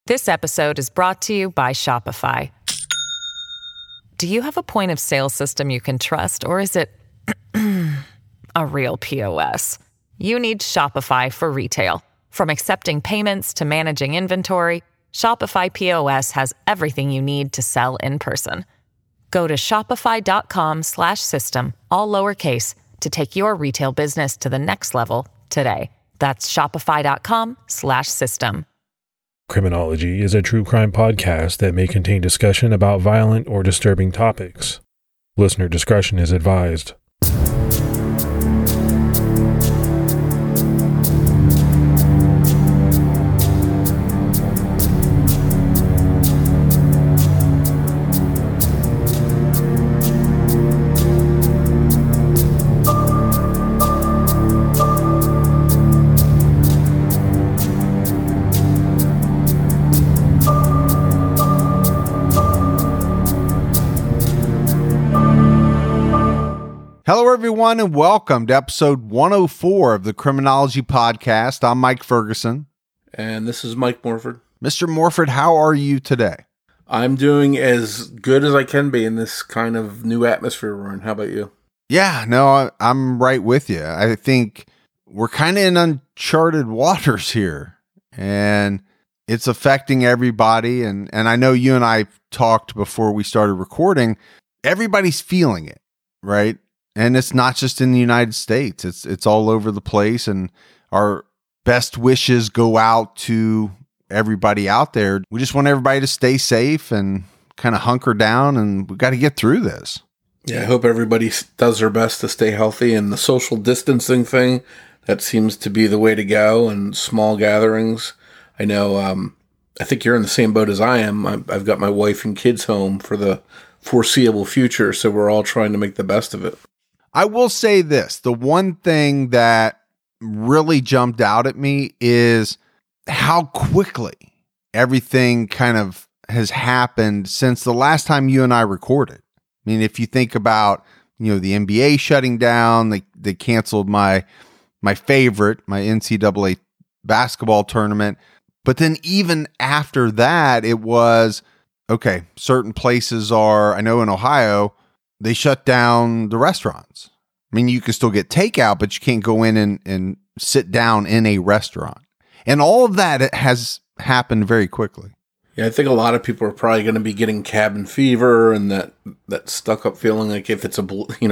This episode is brought to you by Shopify. Do you have a point of sale system you can trust, or is it a real POS? You need Shopify for retail. From accepting payments to managing inventory, Shopify POS has everything you need to sell in person. Go to shopify.com/system, all lowercase, to take your retail business to the next level today. That's shopify.com/system. Criminology is a true crime podcast that may contain discussion about violent or disturbing topics. Listener discretion is advised. Hello, everyone, and welcome to episode 104 of the Criminology Podcast. I'm Mike Ferguson. And this is Mike Morford. Mr. Morford, how are you today? I'm doing as good as I can be in this kind of new atmosphere we're in. How about you? Yeah, no, I'm right with you. I think we're kind of in uncharted waters here, and it's affecting everybody. And I know you and I talked before we started recording. Everybody's feeling it, right? And it's not just in the United States. It's all over the place. And our best wishes go out to everybody out there. We just want everybody to stay safe and kind of hunker down. And we got to get through this. Yeah, I hope everybody does their best to stay healthy. And the social distancing thing, that seems to be the way to go. And small gatherings. I know, I think you're in the same boat as I am. I've got my wife and kids home for the foreseeable future. So we're all trying to make the best of it. I will say this, the one thing that really jumped out at me is how quickly everything kind of has happened since the last time you and I recorded. I mean, if you think about, the NBA shutting down, they canceled my favorite, my NCAA basketball tournament. But then even after that, it was, okay, certain places I know in Ohio, they shut down the restaurants. I mean, you can still get takeout, but you can't go in and sit down in a restaurant. And all of that has happened very quickly. Yeah, I think a lot of people are probably going to be getting cabin fever and that stuck up feeling like if it's a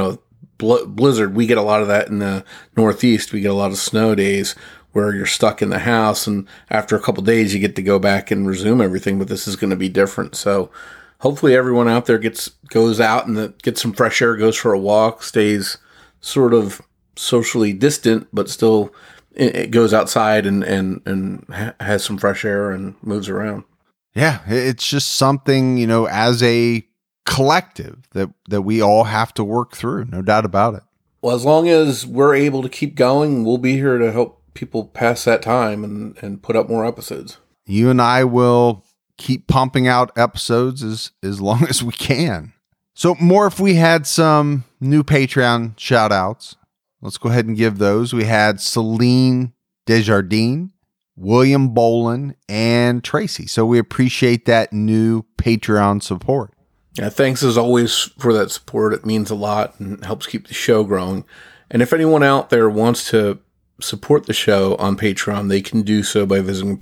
blizzard. We get a lot of that in the Northeast. We get a lot of snow days where you're stuck in the house, and after a couple days, you get to go back and resume everything. But this is going to be different. So hopefully everyone out there goes out and gets some fresh air, goes for a walk, stays sort of socially distant, but still it goes outside and has some fresh air and moves around. Yeah, it's just something, as a collective that we all have to work through, no doubt about it. Well, as long as we're able to keep going, we'll be here to help people pass that time and put up more episodes. You and I will keep pumping out episodes as long as we can. So, if we had some new Patreon shout outs. Let's go ahead and give those. We had Celine Desjardins, William Bolin, and Tracy. So we appreciate that new Patreon support. Yeah, thanks as always for that support. It means a lot and helps keep the show growing. And if anyone out there wants to support the show on Patreon, they can do so by visiting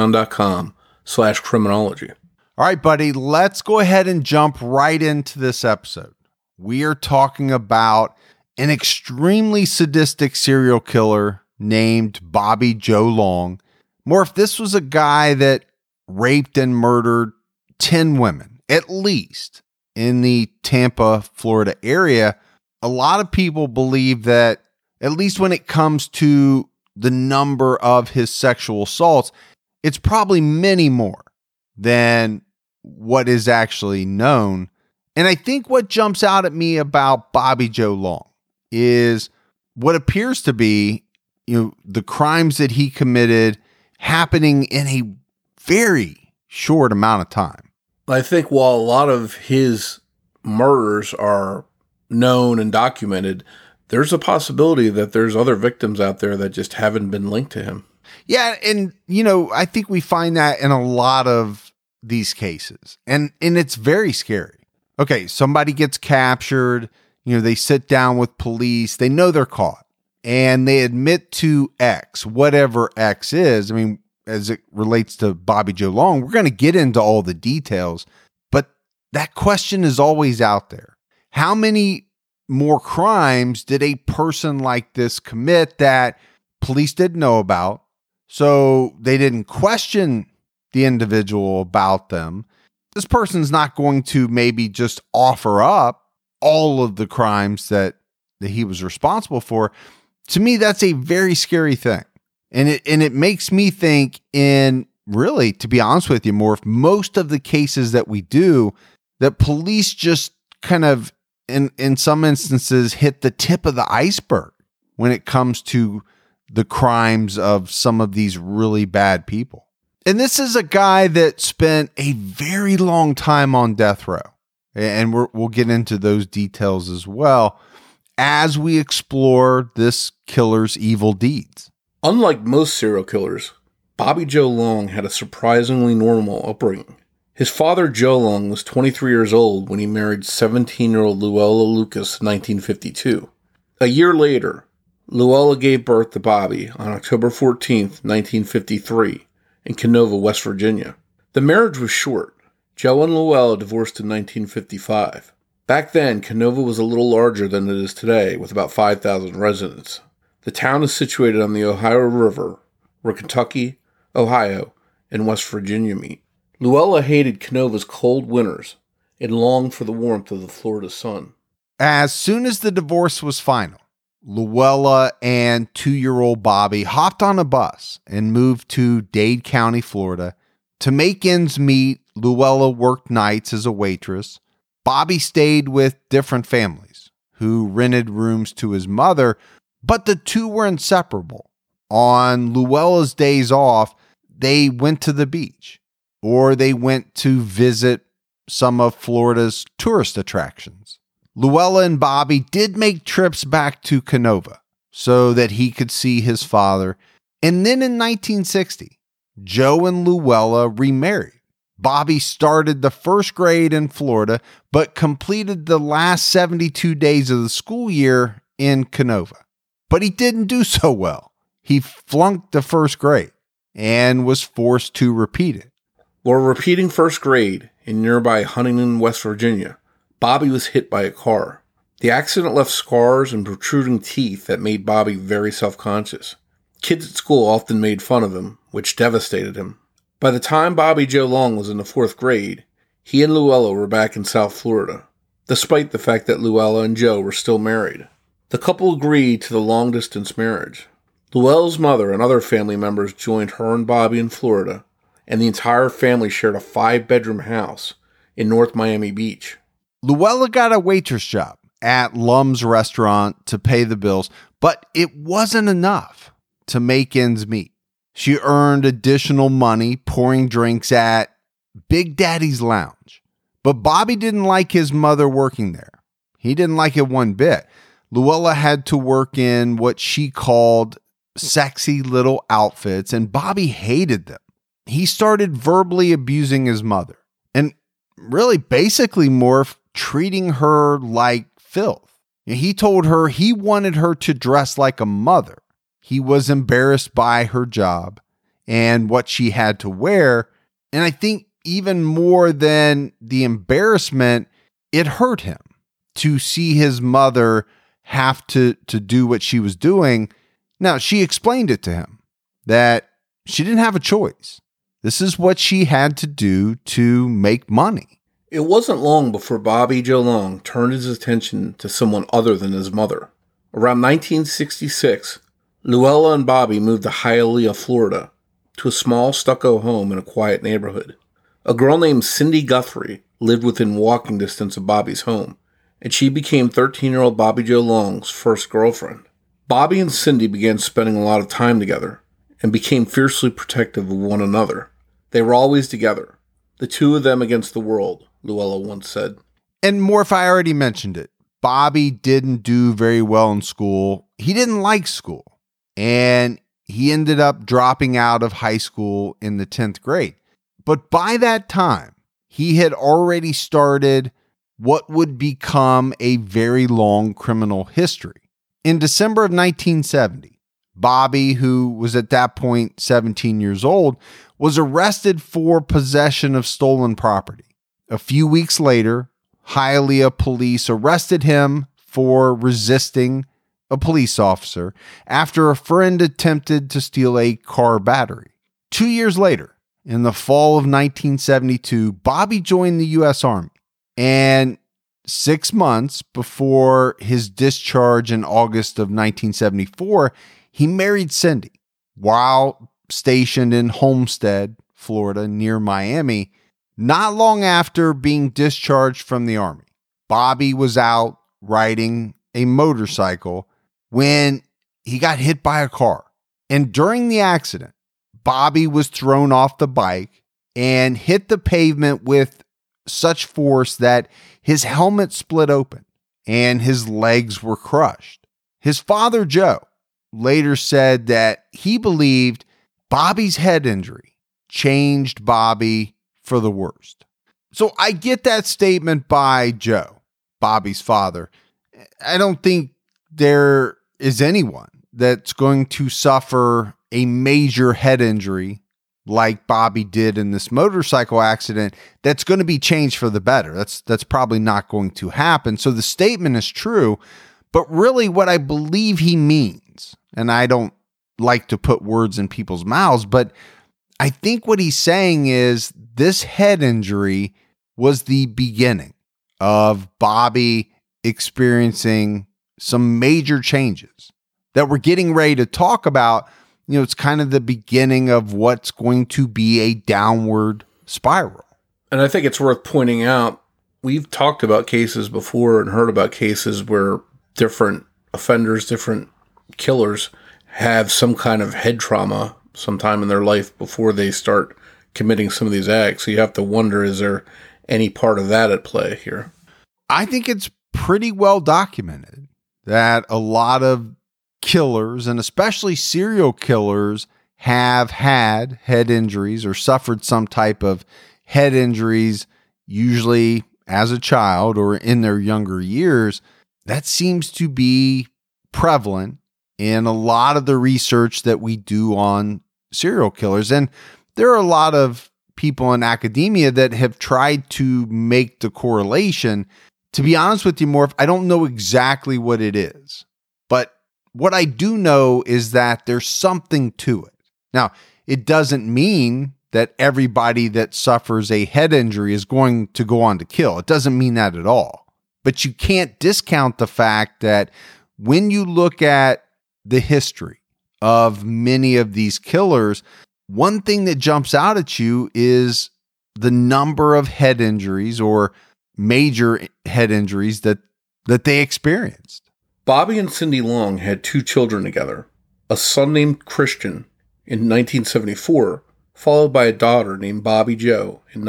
patreon.com/criminology. All right, buddy, let's go ahead and jump right into this episode. We are talking about an extremely sadistic serial killer named Bobby Joe Long. If this was a guy that raped and murdered 10 women, at least, in the Tampa, Florida area. A lot of people believe that, at least when it comes to the number of his sexual assaults, it's probably many more than what is actually known. And I think what jumps out at me about Bobby Joe Long is what appears to be, the crimes that he committed happening in a very short amount of time. I think while a lot of his murders are known and documented, there's a possibility that there's other victims out there that just haven't been linked to him. Yeah. And, I think we find that in a lot of these cases. And it's very scary. Okay, somebody gets captured. They sit down with police. They know they're caught. And they admit to X, whatever X is. I mean, as it relates to Bobby Joe Long, we're going to get into all the details. But that question is always out there. How many more crimes did a person like this commit that police didn't know about? So they didn't question the individual about them. This person's not going to maybe just offer up all of the crimes that he was responsible for. To me, that's a very scary thing. And it makes me think, in really, to be honest with you, Morph, most of the cases that we do, that police just kind of, in some instances, hit the tip of the iceberg when it comes to the crimes of some of these really bad people. And this is a guy that spent a very long time on death row. And we'll get into those details as well as we explore this killer's evil deeds. Unlike most serial killers, Bobby Joe Long had a surprisingly normal upbringing. His father, Joe Long, was 23 years old when he married 17-year-old Luella Lucas in 1952. A year later, Luella gave birth to Bobby on October 14th, 1953, in Canova, West Virginia. The marriage was short. Joe and Luella divorced in 1955. Back then, Canova was a little larger than it is today, with about 5,000 residents. The town is situated on the Ohio River, where Kentucky, Ohio, and West Virginia meet. Luella hated Canova's cold winters and longed for the warmth of the Florida sun. As soon as the divorce was final, Luella and 2-year-old Bobby hopped on a bus and moved to Dade County, Florida. To make ends meet, Luella worked nights as a waitress. Bobby stayed with different families who rented rooms to his mother, but the two were inseparable. On Luella's days off, they went to the beach, or they went to visit some of Florida's tourist attractions. Luella and Bobby did make trips back to Canova so that he could see his father. And then in 1960, Joe and Luella remarried. Bobby started the first grade in Florida, but completed the last 72 days of the school year in Canova. But he didn't do so well. He flunked the first grade and was forced to repeat it. While repeating first grade in nearby Huntington, West Virginia, Bobby was hit by a car. The accident left scars and protruding teeth that made Bobby very self-conscious. Kids at school often made fun of him, which devastated him. By the time Bobby Joe Long was in the 4th grade, he and Luella were back in South Florida, despite the fact that Luella and Joe were still married. The couple agreed to the long-distance marriage. Luella's mother and other family members joined her and Bobby in Florida, and the entire family shared a 5-bedroom house in North Miami Beach. Luella got a waitress job at Lum's restaurant to pay the bills, but it wasn't enough to make ends meet. She earned additional money pouring drinks at Big Daddy's Lounge. But Bobby didn't like his mother working there. He didn't like it one bit. Luella had to work in what she called sexy little outfits, and Bobby hated them. He started verbally abusing his mother and really basically more treating her like filth. He told her he wanted her to dress like a mother. He was embarrassed by her job and what she had to wear. And I think even more than the embarrassment, it hurt him to see his mother have to do what she was doing. Now, she explained it to him that she didn't have a choice. This is what she had to do to make money. It wasn't long before Bobby Joe Long turned his attention to someone other than his mother. Around 1966, Luella and Bobby moved to Hialeah, Florida, to a small stucco home in a quiet neighborhood. A girl named Cindy Guthrie lived within walking distance of Bobby's home, and she became 13-year-old Bobby Joe Long's first girlfriend. Bobby and Cindy began spending a lot of time together and became fiercely protective of one another. They were always together, the two of them against the world, Luella once said. And Morph, I already mentioned it. Bobby didn't do very well in school. He didn't like school. And he ended up dropping out of high school in the 10th grade. But by that time, he had already started what would become a very long criminal history. In December of 1970, Bobby, who was at that point 17 years old, was arrested for possession of stolen property. A few weeks later, Hialeah police arrested him for resisting a police officer after a friend attempted to steal a car battery. 2 years later, in the fall of 1972, Bobby joined the U.S. Army. And 6 months before his discharge in August of 1974, he married Cindy. While stationed in Homestead, Florida, near Miami, not long after being discharged from the Army, Bobby was out riding a motorcycle when he got hit by a car. And during the accident, Bobby was thrown off the bike and hit the pavement with such force that his helmet split open and his legs were crushed. His father, Joe, later said that he believed Bobby's head injury changed Bobby for the worst. So I get that statement by Joe, Bobby's father. I don't think there is anyone that's going to suffer a major head injury like Bobby did in this motorcycle accident that's going to be changed for the better. That's probably not going to happen. So the statement is true, but really what I believe he means, and I don't like to put words in people's mouths, but I think what he's saying is this head injury was the beginning of Bobby experiencing some major changes that we're getting ready to talk about. You know, it's kind of the beginning of what's going to be a downward spiral. And I think it's worth pointing out, we've talked about cases before and heard about cases where different offenders, different killers have some kind of head trauma sometime in their life before they start committing some of these acts. So you have to wonder, is there any part of that at play here? I think it's pretty well documented that a lot of killers, and especially serial killers, have had head injuries or suffered some type of head injuries, usually as a child or in their younger years. That seems to be prevalent in a lot of the research that we do on serial killers. And there are a lot of people in academia that have tried to make the correlation. To be honest with you, Morph, I don't know exactly what it is, but what I do know is that there's something to it. Now, it doesn't mean that everybody that suffers a head injury is going to go on to kill. It doesn't mean that at all. But you can't discount the fact that when you look at the history of many of these killers, one thing that jumps out at you is the number of head injuries or major head injuries that they experienced. Bobby and Cindy Long had 2 children together, a son named Christian in 1974, followed by a daughter named Bobby Joe in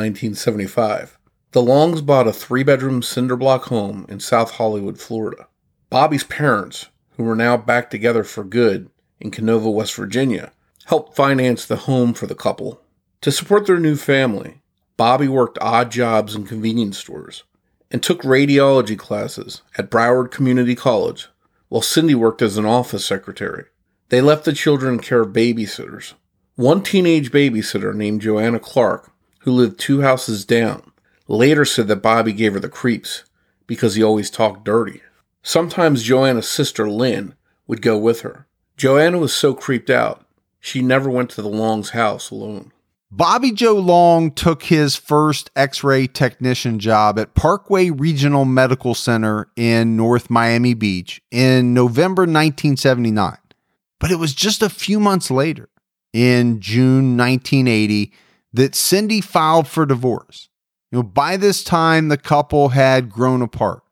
1975. The Longs bought a 3-bedroom cinder block home in South Hollywood, Florida. Bobby's parents, who were now back together for good in Canova, West Virginia, helped finance the home for the couple. To support their new family, Bobby worked odd jobs in convenience stores and took radiology classes at Broward Community College, while Cindy worked as an office secretary. They left the children in care of babysitters. One teenage babysitter named Joanna Clark, who lived 2 houses down, later said that Bobby gave her the creeps because he always talked dirty. Sometimes Joanna's sister Lynn would go with her. Joanna was so creeped out, she never went to the Long's house alone. Bobby Joe Long took his first X-ray technician job at Parkway Regional Medical Center in North Miami Beach in November 1979. But it was just a few months later, in June 1980, that Cindy filed for divorce. By this time, the couple had grown apart.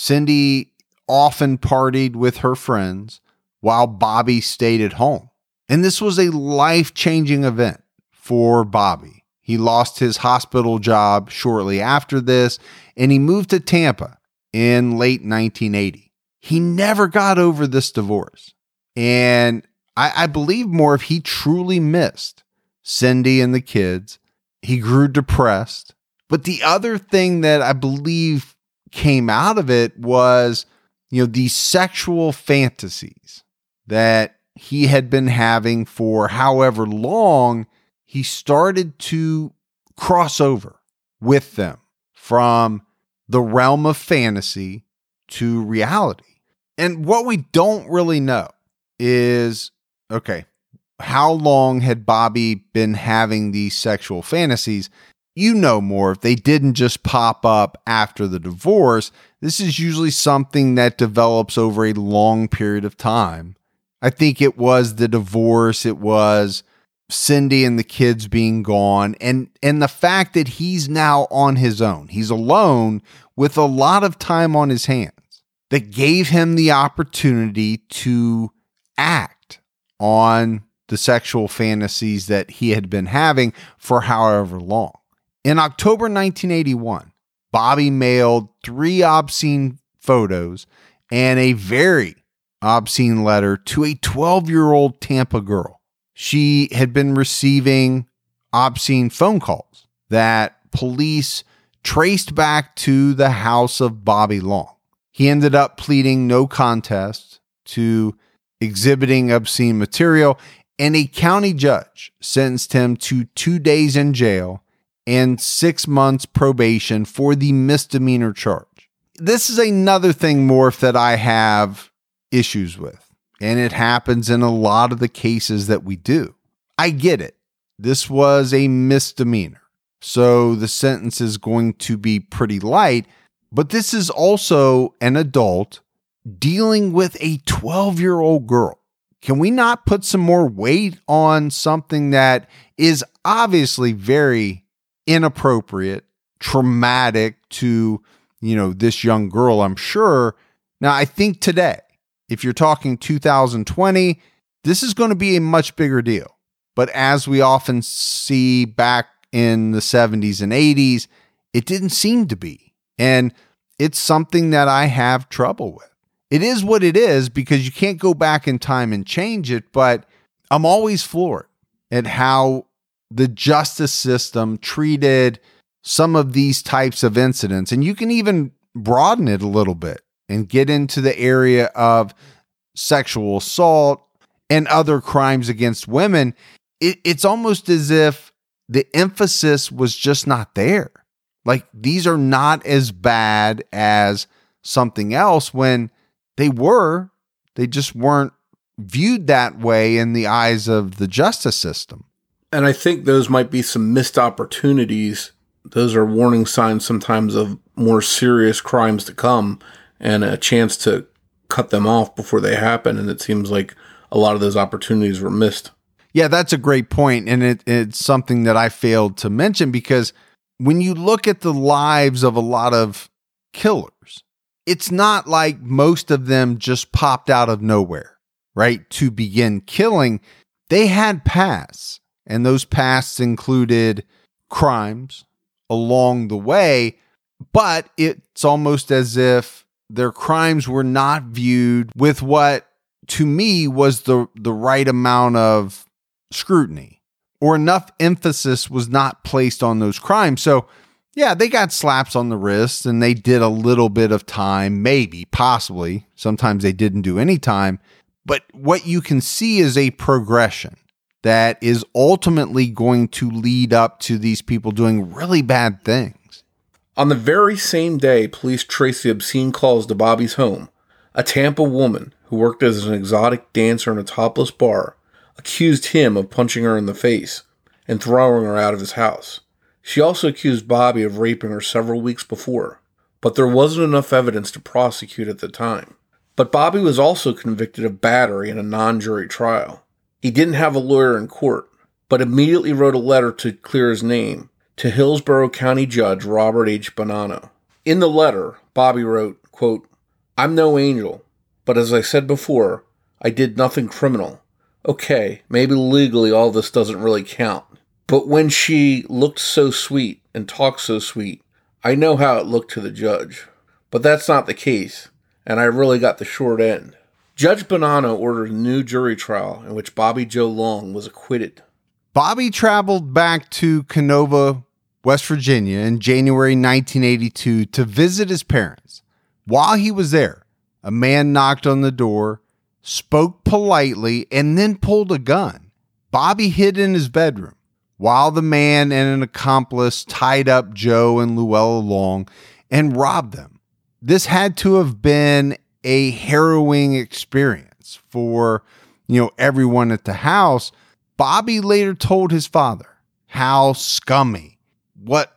Cindy often partied with her friends while Bobby stayed at home. And this was a life-changing event for Bobby. He lost his hospital job shortly after this, and he moved to Tampa in late 1980. He never got over this divorce. And I believe more if he truly missed Cindy and the kids. He grew depressed. But the other thing that I believe came out of it was, these sexual fantasies that he had been having for however long. He started to cross over with them from the realm of fantasy to reality. And what we don't really know is, okay, how long had Bobby been having these sexual fantasies? More if they didn't just pop up after the divorce. This is usually something that develops over a long period of time. I think it was the divorce. It was Cindy and the kids being gone, and the fact that he's now on his own. He's alone with a lot of time on his hands that gave him the opportunity to act on the sexual fantasies that he had been having for however long. In October 1981, Bobby mailed 3 obscene photos and a very obscene letter to a 12-year-old Tampa girl. She had been receiving obscene phone calls that police traced back to the house of Bobby Long. He ended up pleading no contest to exhibiting obscene material, and a county judge sentenced him to 2 days in jail and 6 months probation for the misdemeanor charge. This is another thing, Morph, that I have issues with. And it happens in a lot of the cases that we do. I get it. This was a misdemeanor, so the sentence is going to be pretty light. But this is also an adult dealing with a 12-year-old girl. Can we not put some more weight on something that is obviously very inappropriate, traumatic to, this young girl, I'm sure. Now, I think today, if you're talking 2020, this is going to be a much bigger deal. But as we often see back in the 70s and 80s, it didn't seem to be. And it's something that I have trouble with. It is what it is because you can't go back in time and change it, but I'm always floored at how the justice system treated some of these types of incidents. And you can even broaden it a little bit and get into the area of sexual assault and other crimes against women. It's almost as if the emphasis was just not there. Like, these are not as bad as something else when they just weren't viewed that way in the eyes of the justice system. And I think those might be some missed opportunities. Those are warning signs sometimes of more serious crimes to come and a chance to cut them off before they happen. And it seems like a lot of those opportunities were missed. Yeah, that's a great point. And it's something that I failed to mention because when you look at the lives of a lot of killers, it's not like most of them just popped out of nowhere, right? To begin killing, they had pasts, and those pasts included crimes along the way, but it's almost as if their crimes were not viewed with what, to me, was the right amount of scrutiny, or enough emphasis was not placed on those crimes. So, yeah, they got slaps on the wrist and they did a little bit of time, maybe, possibly. Sometimes they didn't do any time. But what you can see is a progression that is ultimately going to lead up to these people doing really bad things. On the very same day, police traced the obscene calls to Bobby's home. A Tampa woman who worked as an exotic dancer in a topless bar accused him of punching her in the face and throwing her out of his house. She also accused Bobby of raping her several weeks before, but there wasn't enough evidence to prosecute at the time. But Bobby was also convicted of battery in a non-jury trial. He didn't have a lawyer in court, but immediately wrote a letter to clear his name to Hillsborough County Judge Robert H. Bonanno. In the letter, Bobby wrote, quote, "I'm no angel, but as I said before, I did nothing criminal. Okay, maybe legally all this doesn't really count. But when she looked so sweet and talked so sweet, I know how it looked to the judge. But that's not the case, and I really got the short end." Judge Bonanno ordered a new jury trial in which Bobby Joe Long was acquitted. Bobby traveled back to Canova, West Virginia in January 1982 to visit his parents. While he was there, a man knocked on the door, spoke politely, and then pulled a gun. Bobby hid in his bedroom while the man and an accomplice tied up Joe and Luella Long and robbed them. This had to have been a harrowing experience for, everyone at the house. Bobby later told his father how scummy, what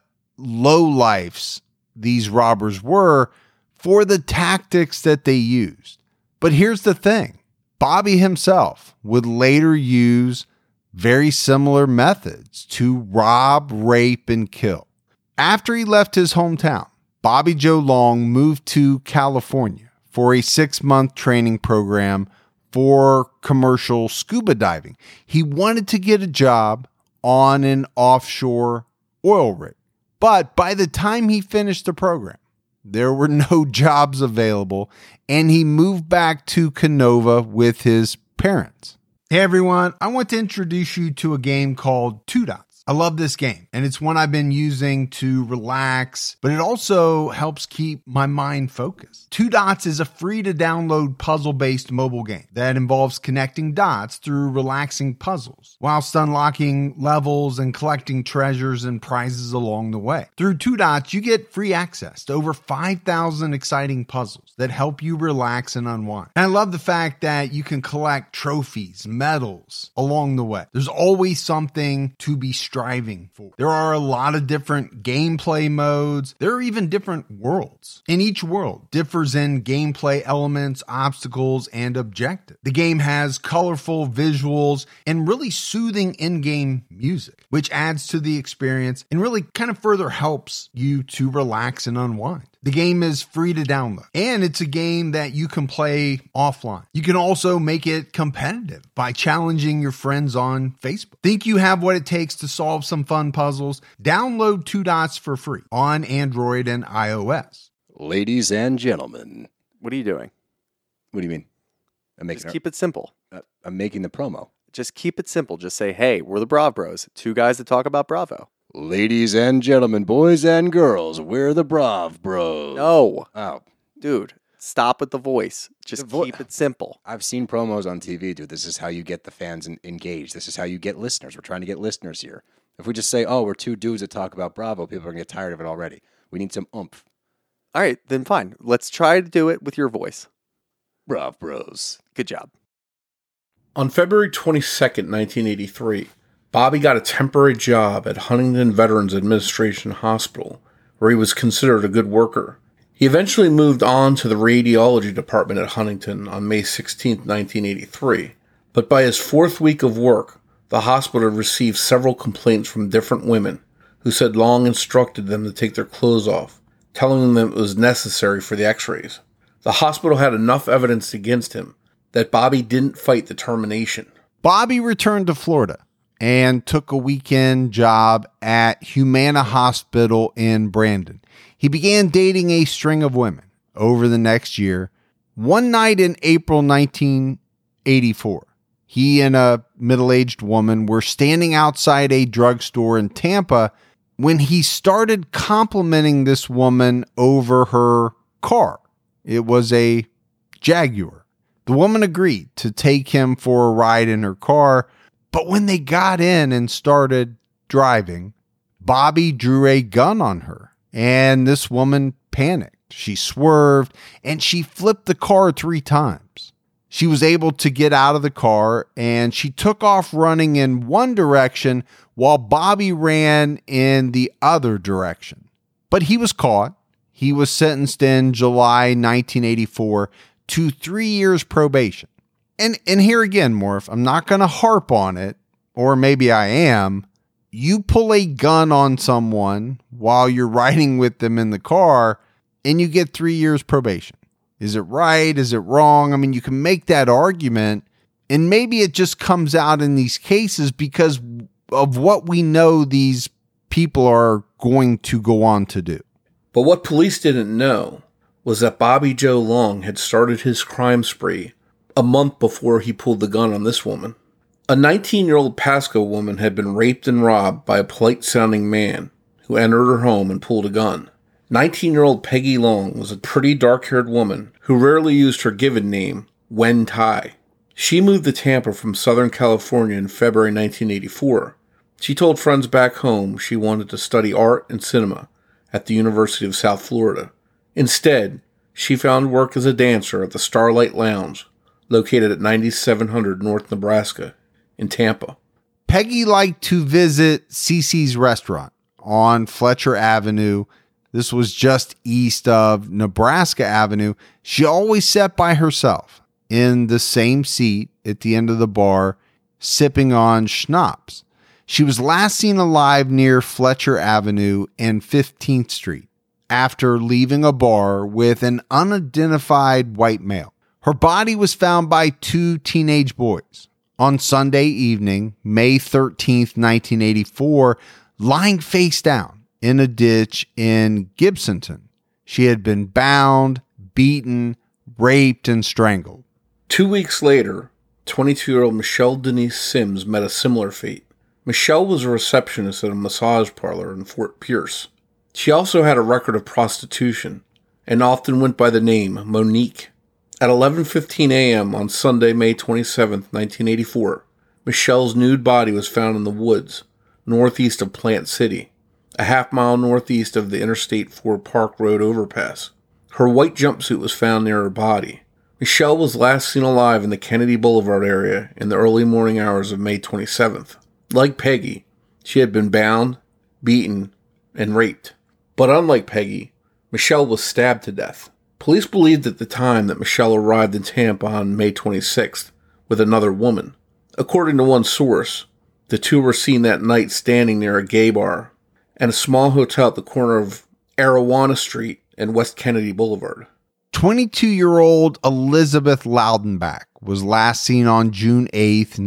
lowlifes these robbers were for the tactics that they used. But here's the thing. Bobby himself would later use very similar methods to rob, rape, and kill. After he left his hometown, Bobby Joe Long moved to California for a 6-month training program for commercial scuba diving. He wanted to get a job on an offshore oil rig. But by the time he finished the program, there were no jobs available, and he moved back to Canova with his parents. Hey everyone, I want to introduce you to a game called Two Dots. I love this game, and it's one I've been using to relax, but it also helps keep my mind focused. Two Dots is a free-to-download puzzle-based mobile game that involves connecting dots through relaxing puzzles, whilst unlocking levels and collecting treasures and prizes along the way. Through Two Dots, you get free access to over 5,000 exciting puzzles that help you relax and unwind. And I love the fact that you can collect trophies, medals along the way. There's always something to be striving for. There are a lot of different gameplay modes. There are even different worlds. And each world differs in gameplay elements, obstacles, and objectives. The game has colorful visuals and really soothing in-game music, which adds to the experience and really kind of further helps you to relax and unwind. The game is free to download, and it's a game that you can play offline. You can also make it competitive by challenging your friends on Facebook. Think you have what it takes to solve some fun puzzles? Download Two Dots for free on Android and iOS. Ladies and gentlemen. What are you doing? What do you mean? Just keep it simple. I'm making the promo. Just keep it simple. Just say, hey, we're the Brav Bros. Two guys that talk about Bravo. Ladies and gentlemen, boys and girls, we're the Brav Bros. No. Oh. Dude, stop with the voice. Just keep it simple. I've seen promos on TV, dude. This is how you get the fans engaged. This is how you get listeners. We're trying to get listeners here. If we just say, we're two dudes that talk about Bravo, people are going to get tired of it already. We need some oomph. All right, then fine. Let's try to do it with your voice. Brav Bros. Good job. On February 22nd, 1983, Bobby got a temporary job at Huntington Veterans Administration Hospital, where he was considered a good worker. He eventually moved on to the radiology department at Huntington on May 16, 1983, but by his 4th week of work, the hospital received several complaints from different women who said Long instructed them to take their clothes off, telling them it was necessary for the x-rays. The hospital had enough evidence against him that Bobby didn't fight the termination. Bobby returned to Florida and took a weekend job at Humana Hospital in Brandon. He began dating a string of women over the next year. One night in April 1984, he and a middle-aged woman were standing outside a drugstore in Tampa when he started complimenting this woman over her car. It was a Jaguar. The woman agreed to take him for a ride in her car, but when they got in and started driving, Bobby drew a gun on her, and this woman panicked. She swerved, and she flipped the car 3 times. She was able to get out of the car, and she took off running in one direction while Bobby ran in the other direction. But he was caught. He was sentenced in July 1984 to 3 years probation. And here again, Morph, I'm not going to harp on it, or maybe I am. You pull a gun on someone while you're riding with them in the car, and you get 3 years probation. Is it right? Is it wrong? I mean, you can make that argument, and maybe it just comes out in these cases because of what we know these people are going to go on to do. But what police didn't know was that Bobby Joe Long had started his crime spree a month before he pulled the gun on this woman. A 19-year-old Pasco woman had been raped and robbed by a polite-sounding man who entered her home and pulled a gun. 19-year-old Peggy Long was a pretty dark-haired woman who rarely used her given name, Wen Tai. She moved to Tampa from Southern California in February 1984. She told friends back home she wanted to study art and cinema at the University of South Florida. Instead, she found work as a dancer at the Starlight Lounge, located at 9700 North Nebraska in Tampa. Peggy liked to visit Cece's restaurant on Fletcher Avenue. This was just east of Nebraska Avenue. She always sat by herself in the same seat at the end of the bar, sipping on schnapps. She was last seen alive near Fletcher Avenue and 15th Street after leaving a bar with an unidentified white male. Her body was found by two teenage boys on Sunday evening, May 13th, 1984, lying face down in a ditch in Gibsonton. She had been bound, beaten, raped, and strangled. 2 weeks later, 22-year-old Michelle Denise Sims met a similar fate. Michelle was a receptionist at a massage parlor in Fort Pierce. She also had a record of prostitution and often went by the name Monique. At 11:15 a.m. on Sunday, May 27, 1984, Michelle's nude body was found in the woods northeast of Plant City, a half-mile northeast of the Interstate 4 Park Road overpass. Her white jumpsuit was found near her body. Michelle was last seen alive in the Kennedy Boulevard area in the early morning hours of May 27th. Like Peggy, she had been bound, beaten, and raped. But unlike Peggy, Michelle was stabbed to death. Police believed at the time that Michelle arrived in Tampa on May 26th with another woman. According to one source, the two were seen that night standing near a gay bar and a small hotel at the corner of Arawana Street and West Kennedy Boulevard. 22-year-old Elizabeth Loudenbach was last seen on June 8th,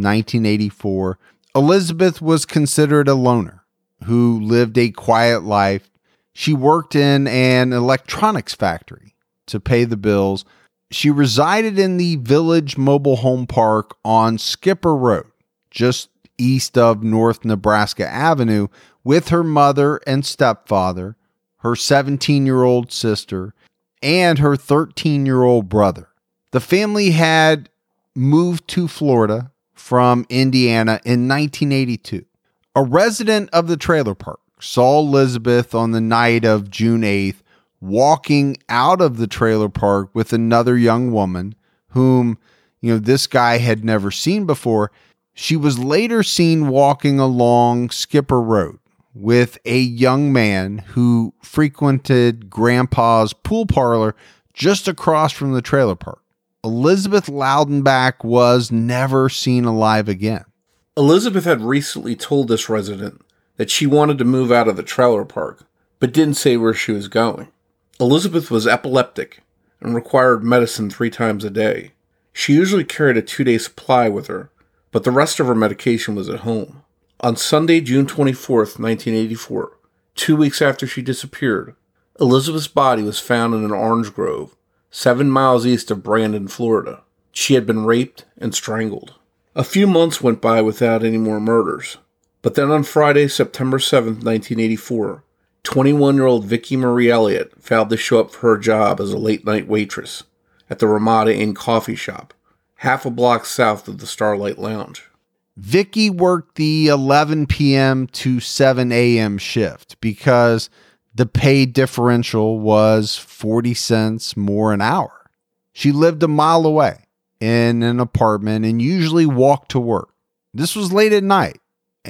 1984. Elizabeth was considered a loner who lived a quiet life. She worked in an electronics factory to pay the bills. She resided in the Village Mobile Home Park on Skipper Road, just east of North Nebraska Avenue, with her mother and stepfather, her 17-year-old sister, and her 13-year-old brother. The family had moved to Florida from Indiana in 1982. A resident of the trailer park saw Elizabeth on the night of June 8th walking out of the trailer park with another young woman whom, this guy had never seen before. She was later seen walking along Skipper Road with a young man who frequented Grandpa's pool parlor just across from the trailer park. Elizabeth Loudenbach was never seen alive again. Elizabeth had recently told this resident that she wanted to move out of the trailer park, but didn't say where she was going. Elizabeth was epileptic and required medicine 3 times a day. She usually carried a 2-day supply with her, but the rest of her medication was at home. On Sunday, June 24th, 1984, 2 weeks after she disappeared, Elizabeth's body was found in an orange grove, 7 miles east of Brandon, Florida. She had been raped and strangled. A few months went by without any more murders, but then on Friday, September 7th, 1984, 21-year-old Vicki Marie Elliott failed to show up for her job as a late-night waitress at the Ramada Inn coffee shop, half a block south of the Starlight Lounge. Vicki worked the 11 p.m. to 7 a.m. shift because the pay differential was 40 cents more an hour. She lived a mile away in an apartment and usually walked to work. This was late at night,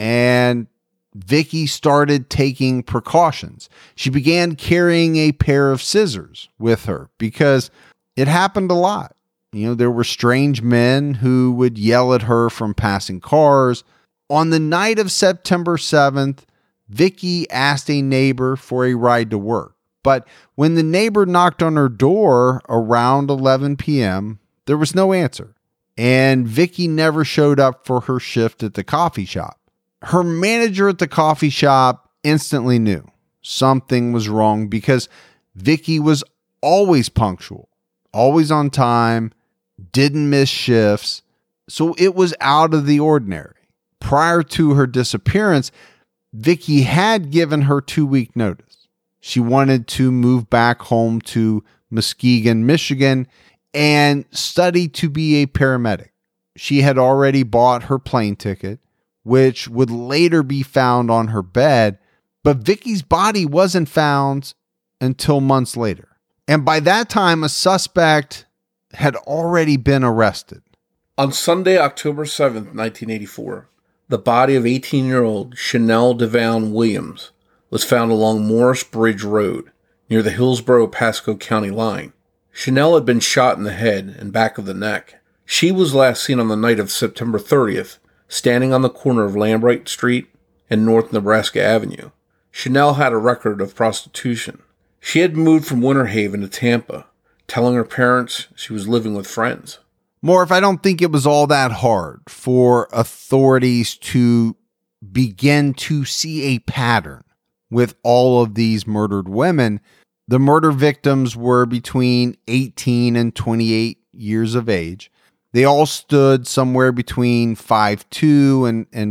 and Vicki started taking precautions. She began carrying a pair of scissors with her because it happened a lot. There were strange men who would yell at her from passing cars. On the night of September 7th, Vicki asked a neighbor for a ride to work. But when the neighbor knocked on her door around 11 p.m., there was no answer. And Vicki never showed up for her shift at the coffee shop. Her manager at the coffee shop instantly knew something was wrong because Vicki was always punctual, always on time, didn't miss shifts, so it was out of the ordinary. Prior to her disappearance, Vicky had given her 2-week notice. She wanted to move back home to Muskegon, Michigan, and study to be a paramedic. She had already bought her plane ticket, which would later be found on her bed, but Vicky's body wasn't found until months later. And by that time, a suspect had already been arrested. On Sunday, October 7th, 1984, the body of 18-year-old Chanel Devon Williams was found along Morris Bridge Road near the Hillsborough-Pasco County line. Chanel had been shot in the head and back of the neck. She was last seen on the night of September 30th, standing on the corner of Lambright Street and North Nebraska Avenue. Chanel had a record of prostitution. She had moved from Winter Haven to Tampa, telling her parents she was living with friends. Morph, I don't think it was all that hard for authorities to begin to see a pattern with all of these murdered women. The murder victims were between 18 and 28 years of age. They all stood somewhere between 5'2" and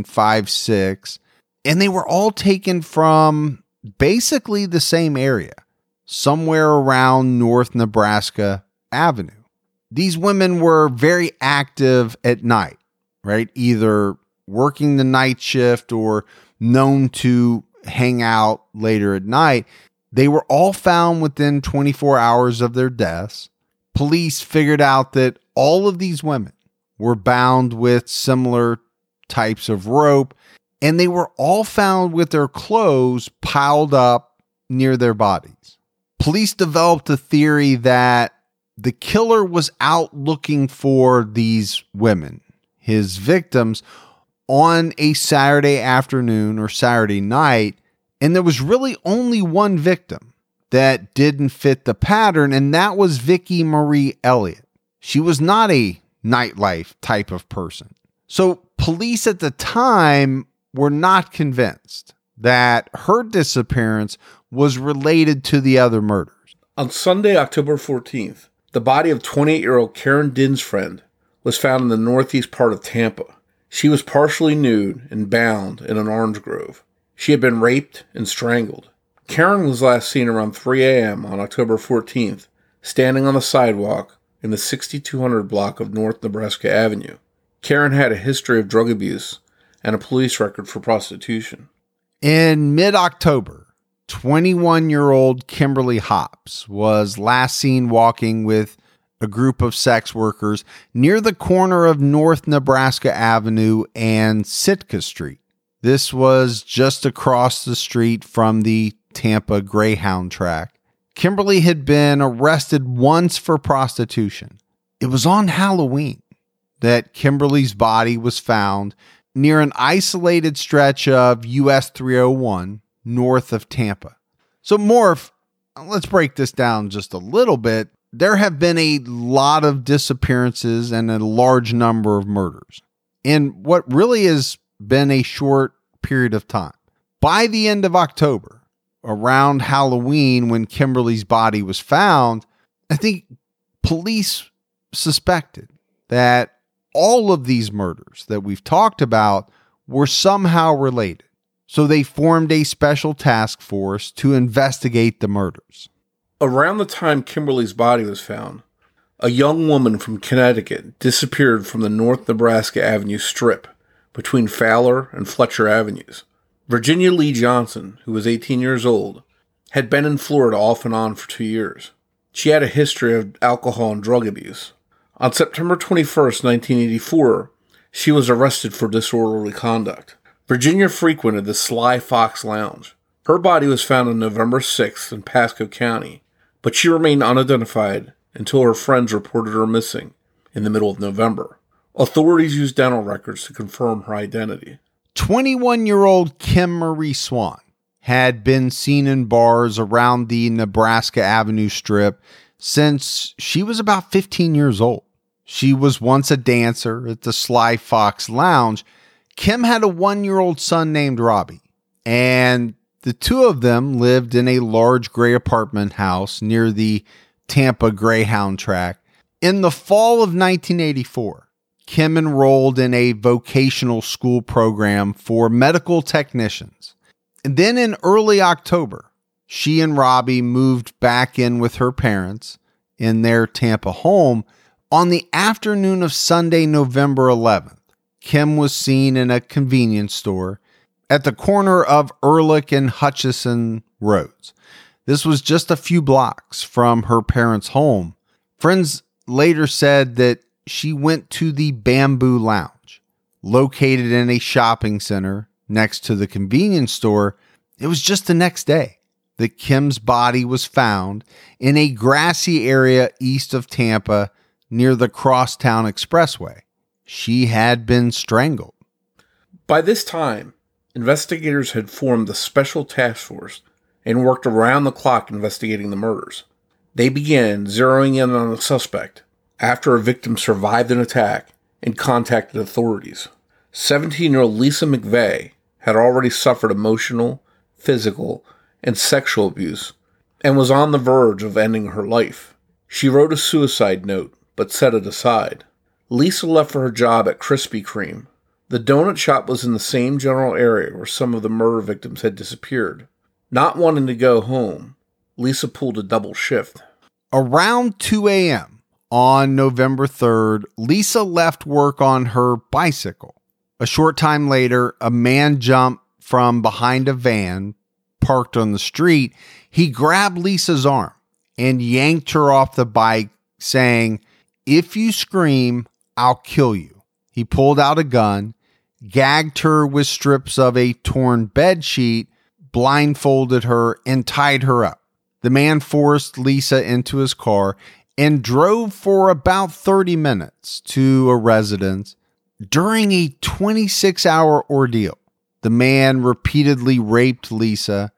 5'6", and they were all taken from basically the same area, somewhere around North Nebraska Avenue. These women were very active at night, right? Either working the night shift or known to hang out later at night. They were all found within 24 hours of their deaths. Police figured out that all of these women were bound with similar types of rope, and they were all found with their clothes piled up near their bodies. Police developed a theory that the killer was out looking for these women, his victims, on a Saturday afternoon or Saturday night, and there was really only one victim that didn't fit the pattern, and that was Vicky Marie Elliott. She was not a nightlife type of person. So police at the time were not convinced that her disappearance was related to the other murders. On Sunday, October 14th, the body of 28-year-old Karen Dinsfriend was found in the northeast part of Tampa. She was partially nude and bound in an orange grove. She had been raped and strangled. Karen was last seen around 3 a.m. on October 14th, standing on the sidewalk in the 6200 block of North Nebraska Avenue. Karen had a history of drug abuse and a police record for prostitution. In mid-October, 21-year-old Kimberly Hops was last seen walking with a group of sex workers near the corner of North Nebraska Avenue and Sitka Street. This was just across the street from the Tampa Greyhound track. Kimberly had been arrested once for prostitution. It was on Halloween that Kimberly's body was found near an isolated stretch of US 301 north of Tampa. So Morph, let's break this down just a little bit. There have been a lot of disappearances and a large number of murders in what really has been a short period of time. By the end of October, around Halloween, when Kimberly's body was found, I think police suspected that all of these murders that we've talked about were somehow related. So they formed a special task force to investigate the murders. Around the time Kimberly's body was found, a young woman from Connecticut disappeared from the North Nebraska Avenue strip between Fowler and Fletcher Avenues. Virginia Lee Johnson, who was 18 years old, had been in Florida off and on for 2 years. She had a history of alcohol and drug abuse. On September 21st, 1984, she was arrested for disorderly conduct. Virginia frequented the Sly Fox Lounge. Her body was found on November 6th in Pasco County, but she remained unidentified until her friends reported her missing in the middle of November. Authorities used dental records to confirm her identity. 21-year-old Kim Marie Swan had been seen in bars around the Nebraska Avenue Strip since she was about 15 years old. She was once a dancer at the Sly Fox Lounge. Kim had a 1-year-old son named Robbie, and the two of them lived in a large gray apartment house near the Tampa Greyhound track. In the fall of 1984, Kim enrolled in a vocational school program for medical technicians. And then in early October, she and Robbie moved back in with her parents in their Tampa home. On the afternoon of Sunday, November 11th, Kim was seen in a convenience store at the corner of Ehrlich and Hutchison Roads. This was just a few blocks from her parents' home. Friends later said that she went to the Bamboo Lounge, located in a shopping center next to the convenience store. It was just the next day that Kim's body was found in a grassy area east of Tampa near the Crosstown Expressway. She had been strangled. By this time, investigators had formed the Special Task Force and worked around the clock investigating the murders. They began zeroing in on a suspect after a victim survived an attack and contacted authorities. 17-year-old Lisa McVeigh had already suffered emotional, physical, and sexual abuse and was on the verge of ending her life. She wrote a suicide note but set it aside. Lisa left for her job at Krispy Kreme. The donut shop was in the same general area where some of the murder victims had disappeared. Not wanting to go home, Lisa pulled a double shift. Around 2 a.m. on November 3rd, Lisa left work on her bicycle. A short time later, a man jumped from behind a van parked on the street. He grabbed Lisa's arm and yanked her off the bike, saying, "If you scream, I'll kill you." He pulled out a gun, gagged her with strips of a torn bed sheet, blindfolded her, and tied her up. The man forced Lisa into his car and drove for about 30 minutes to a residence. During a 26-hour ordeal, the man repeatedly raped Lisa.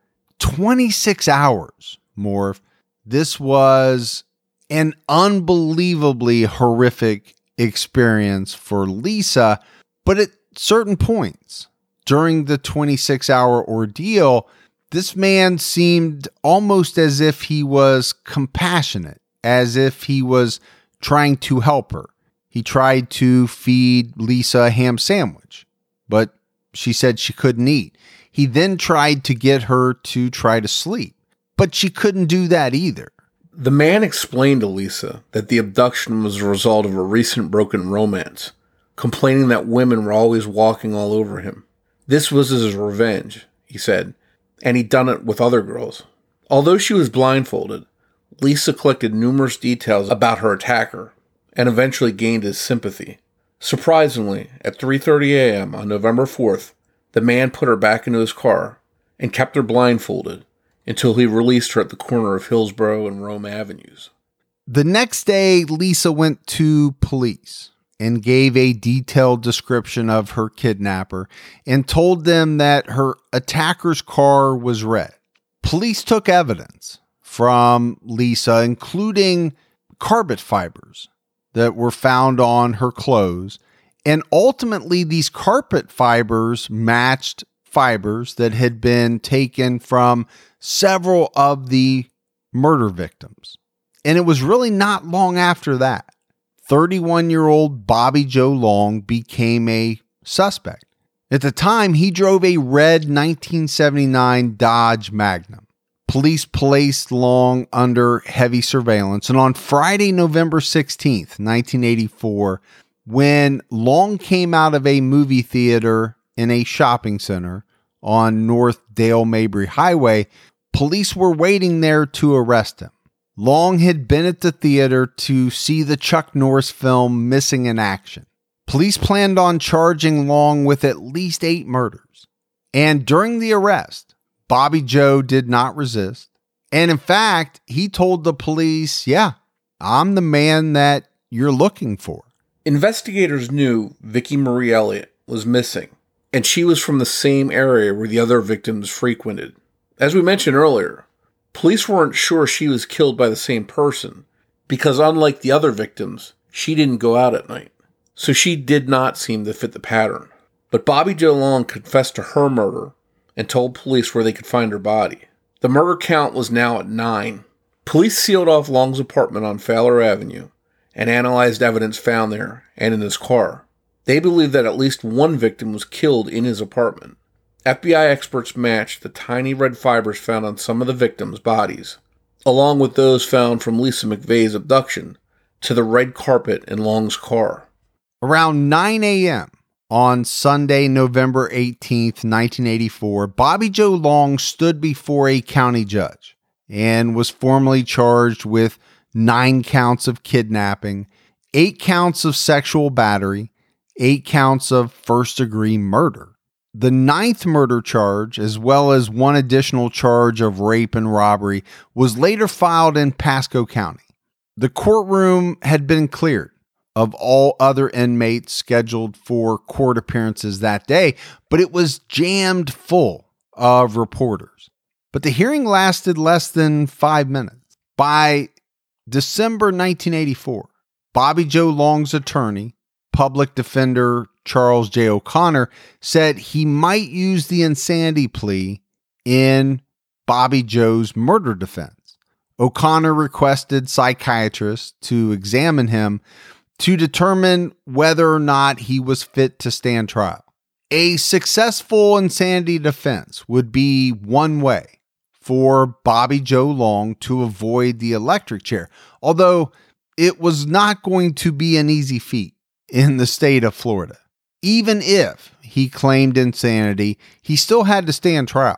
26 hours, Morph. This was an unbelievably horrific experience for Lisa, but at certain points during the 26-hour ordeal, this man seemed almost as if he was compassionate, as if he was trying to help her. He tried to feed Lisa a ham sandwich, but she said she couldn't eat. He then tried to get her to try to sleep, but she couldn't do that either. The man explained to Lisa that the abduction was a result of a recent broken romance, complaining that women were always walking all over him. This was his revenge, he said, and he'd done it with other girls. Although she was blindfolded, Lisa collected numerous details about her attacker and eventually gained his sympathy. Surprisingly, at 3:30 a.m. on November 4th, the man put her back into his car and kept her blindfolded until he released her at the corner of Hillsborough and Rome Avenues. The next day, Lisa went to police and gave a detailed description of her kidnapper and told them that her attacker's car was red. Police took evidence from Lisa, including carpet fibers that were found on her clothes, and ultimately these carpet fibers matched fibers that had been taken from several of the murder victims. And it was really not long after that 31-year-old Bobby Joe Long became a suspect. At the time, he drove a red 1979 Dodge Magnum. Police placed Long under heavy surveillance, and on Friday, November 16th, 1984, when Long came out of a movie theater in a shopping center on North Dale Mabry Highway, police were waiting there to arrest him. Long had been at the theater to see the Chuck Norris film Missing in Action. Police planned on charging Long with at least 8 murders. And during the arrest, Bobby Joe did not resist. And in fact, he told the police, "Yeah, I'm the man that you're looking for." Investigators knew Vicki Marie Elliott was missing, and she was from the same area where the other victims frequented. As we mentioned earlier, police weren't sure she was killed by the same person because, unlike the other victims, she didn't go out at night. So she did not seem to fit the pattern. But Bobby Joe Long confessed to her murder and told police where they could find her body. The murder count was now at 9. Police sealed off Long's apartment on Fowler Avenue and analyzed evidence found there and in his car. They believe that at least one victim was killed in his apartment. FBI experts matched the tiny red fibers found on some of the victims' bodies, along with those found from Lisa McVeigh's abduction, to the red carpet in Long's car. Around 9 a.m. on Sunday, November 18th, 1984, Bobby Joe Long stood before a county judge and was formally charged with 9 counts of kidnapping, 8 counts of sexual battery, 8 counts of first-degree murder. The 9th murder charge, as well as 1 additional charge of rape and robbery, was later filed in Pasco County. The courtroom had been cleared of all other inmates scheduled for court appearances that day, but it was jammed full of reporters. But the hearing lasted less than 5 minutes. By December 1984, Bobby Joe Long's attorney, public defender Charles J. O'Connor, said he might use the insanity plea in Bobby Joe's murder defense. O'Connor requested psychiatrists to examine him to determine whether or not he was fit to stand trial. A successful insanity defense would be one way for Bobby Joe Long to avoid the electric chair, although it was not going to be an easy feat in the state of Florida. Even if he claimed insanity, he still had to stand trial,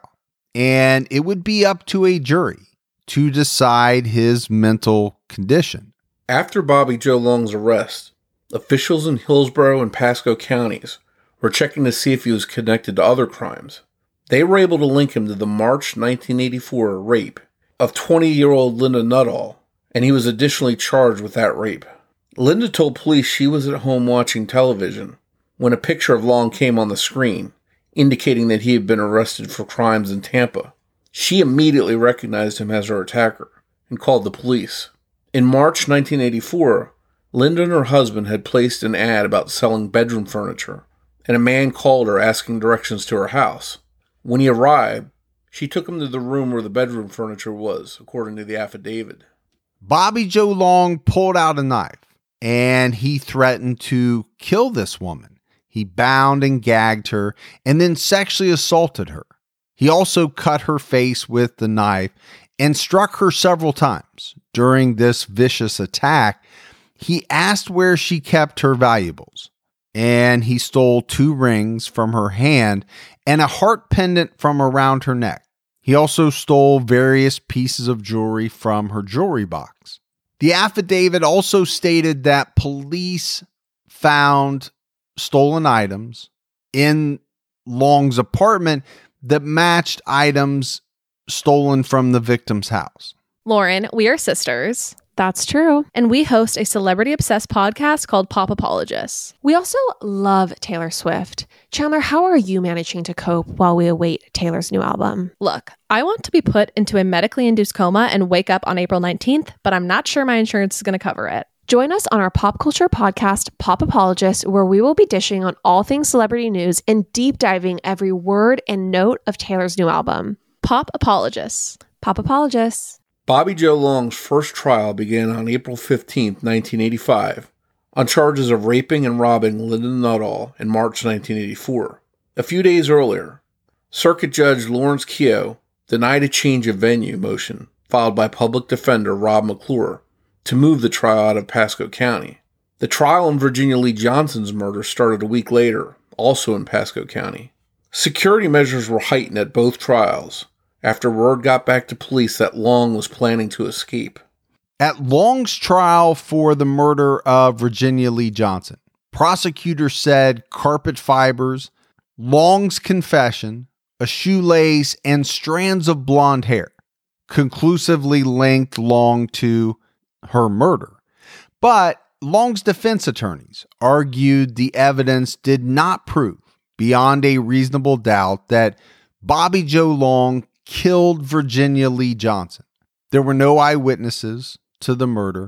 and it would be up to a jury to decide his mental condition. After Bobby Joe Long's arrest, officials in Hillsborough and Pasco counties were checking to see if he was connected to other crimes. They were able to link him to the March 1984 rape of 20-year-old Linda Nuttall, and he was additionally charged with that rape. Linda told police she was at home watching television when a picture of Long came on the screen, indicating that he had been arrested for crimes in Tampa. She immediately recognized him as her attacker and called the police. In March 1984, Linda and her husband had placed an ad about selling bedroom furniture, and a man called her asking directions to her house. When he arrived, she took him to the room where the bedroom furniture was, according to the affidavit. Bobby Joe Long pulled out a knife, and he threatened to kill this woman. He bound and gagged her and then sexually assaulted her. He also cut her face with the knife and struck her several times. During this vicious attack, he asked where she kept her valuables, and he stole 2 rings from her hand and a heart pendant from around her neck. He also stole various pieces of jewelry from her jewelry box. The affidavit also stated that police found stolen items in Long's apartment that matched items stolen from the victim's house. Lauren, we are sisters. That's true. And we host a celebrity-obsessed podcast called Pop Apologists. We also love Taylor Swift. Chandler, how are you managing to cope while we await Taylor's new album? Look, I want to be put into a medically induced coma and wake up on April 19th, but I'm not sure my insurance is going to cover it. Join us on our pop culture podcast, Pop Apologists, where we will be dishing on all things celebrity news and deep diving every word and note of Taylor's new album. Pop Apologists. Pop Apologists. Bobby Joe Long's first trial began on April 15, 1985, on charges of raping and robbing Linda Nuttall in March 1984. A few days earlier, Circuit Judge Lawrence Keough denied a change of venue motion filed by public defender Rob McClure to move the trial out of Pasco County. The trial in Virginia Lee Johnson's murder started a week later, also in Pasco County. Security measures were heightened at both trials after word got back to police that Long was planning to escape. At Long's trial for the murder of Virginia Lee Johnson, prosecutors said carpet fibers, Long's confession, a shoelace, and strands of blonde hair conclusively linked Long to her murder. But Long's defense attorneys argued the evidence did not prove beyond a reasonable doubt that Bobby Joe Long killed Virginia Lee Johnson. There were no eyewitnesses to the murder,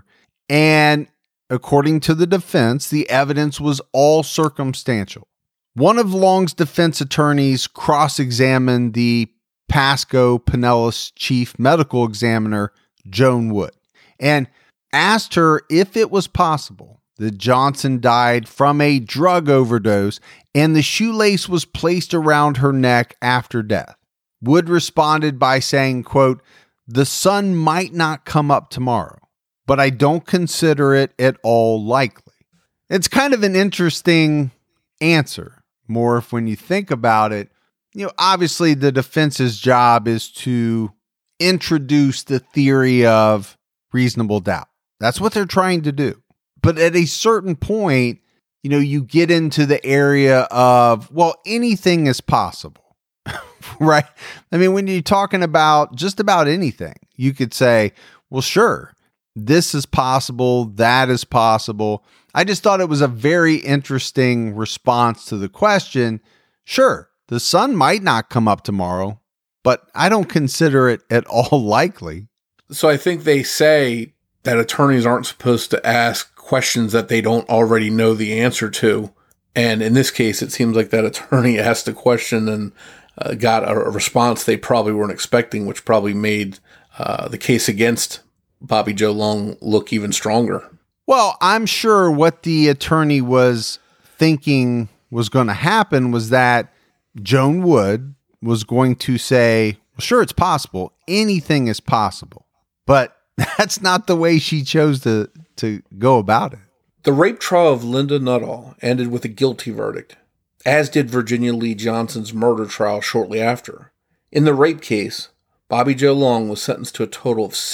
and according to the defense, the evidence was all circumstantial. One of Long's defense attorneys cross-examined the Pasco Pinellas chief medical examiner, Joan Wood. And asked her if it was possible that Johnson died from a drug overdose and the shoelace was placed around her neck after death. Wood responded by saying, quote, "The sun might not come up tomorrow, but I don't consider it at all likely." It's kind of an interesting answer, Morph, when you think about it. Obviously the defense's job is to introduce the theory of reasonable doubt. That's what they're trying to do. But at a certain point, you get into the area of, well, anything is possible, right? I mean, when you're talking about just about anything, you could say, well, sure, this is possible, that is possible. I just thought it was a very interesting response to the question. Sure, the sun might not come up tomorrow, but I don't consider it at all likely. So I think they say that attorneys aren't supposed to ask questions that they don't already know the answer to. And in this case, it seems like that attorney asked a question and got a response they probably weren't expecting, which probably made the case against Bobby Joe Long look even stronger. Well, I'm sure what the attorney was thinking was going to happen was that Joan Wood was going to say, well, sure, it's possible. Anything is possible. But that's not the way she chose to go about it. The rape trial of Linda Nuttall ended with a guilty verdict, as did Virginia Lee Johnson's murder trial shortly after. In the rape case, Bobby Joe Long was sentenced to a total of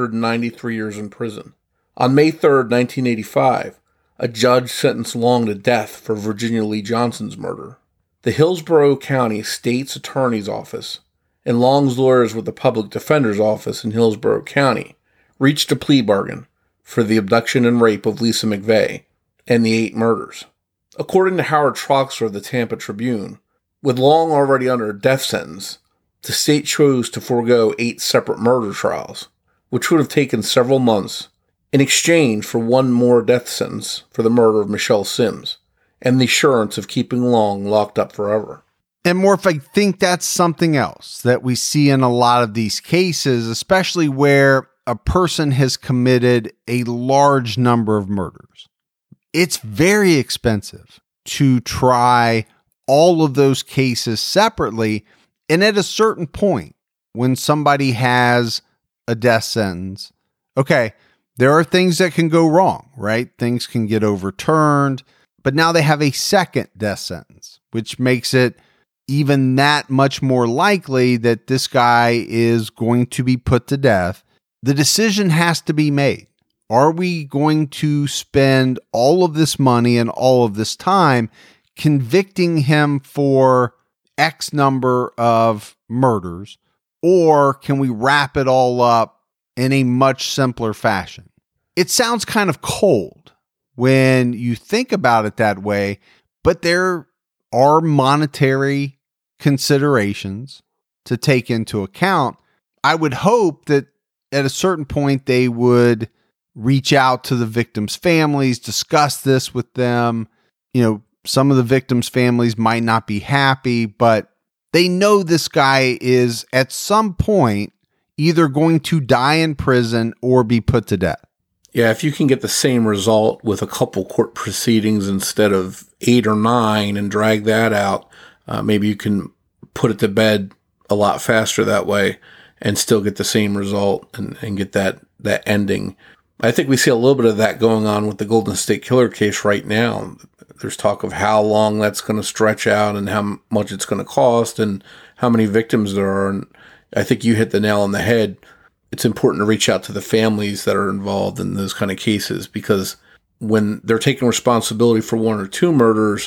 693 years in prison. On May 3rd, 1985, a judge sentenced Long to death for Virginia Lee Johnson's murder. The Hillsborough County State's Attorney's Office and Long's lawyers with the Public Defender's Office in Hillsborough County reached a plea bargain for the abduction and rape of Lisa McVeigh and the 8 murders. According to Howard Troxler of the Tampa Tribune, with Long already under a death sentence, the state chose to forego 8 separate murder trials, which would have taken several months, in exchange for one more death sentence for the murder of Michelle Sims and the assurance of keeping Long locked up forever. And Morph, I think that's something else that we see in a lot of these cases, especially where a person has committed a large number of murders. It's very expensive to try all of those cases separately. And at a certain point, when somebody has a death sentence, okay, there are things that can go wrong, right? Things can get overturned, but now they have a second death sentence, which makes it even that much more likely that this guy is going to be put to death. The decision has to be made. Are we going to spend all of this money and all of this time convicting him for X number of murders, or can we wrap it all up in a much simpler fashion? It sounds kind of cold when you think about it that way, but there are monetary considerations to take into account. I would hope that at a certain point they would reach out to the victims' families, discuss this with them. Some of the victims' families might not be happy, but they know this guy is at some point either going to die in prison or be put to death. Yeah, if you can get the same result with a couple court proceedings instead of 8 or 9 and drag that out, maybe you can put it to bed a lot faster that way and still get the same result and get that ending. I think we see a little bit of that going on with the Golden State Killer case right now. There's talk of how long that's going to stretch out and how much it's going to cost and how many victims there are. And I think you hit the nail on the head. It's important to reach out to the families that are involved in those kind of cases, because when they're taking responsibility for 1 or 2 murders,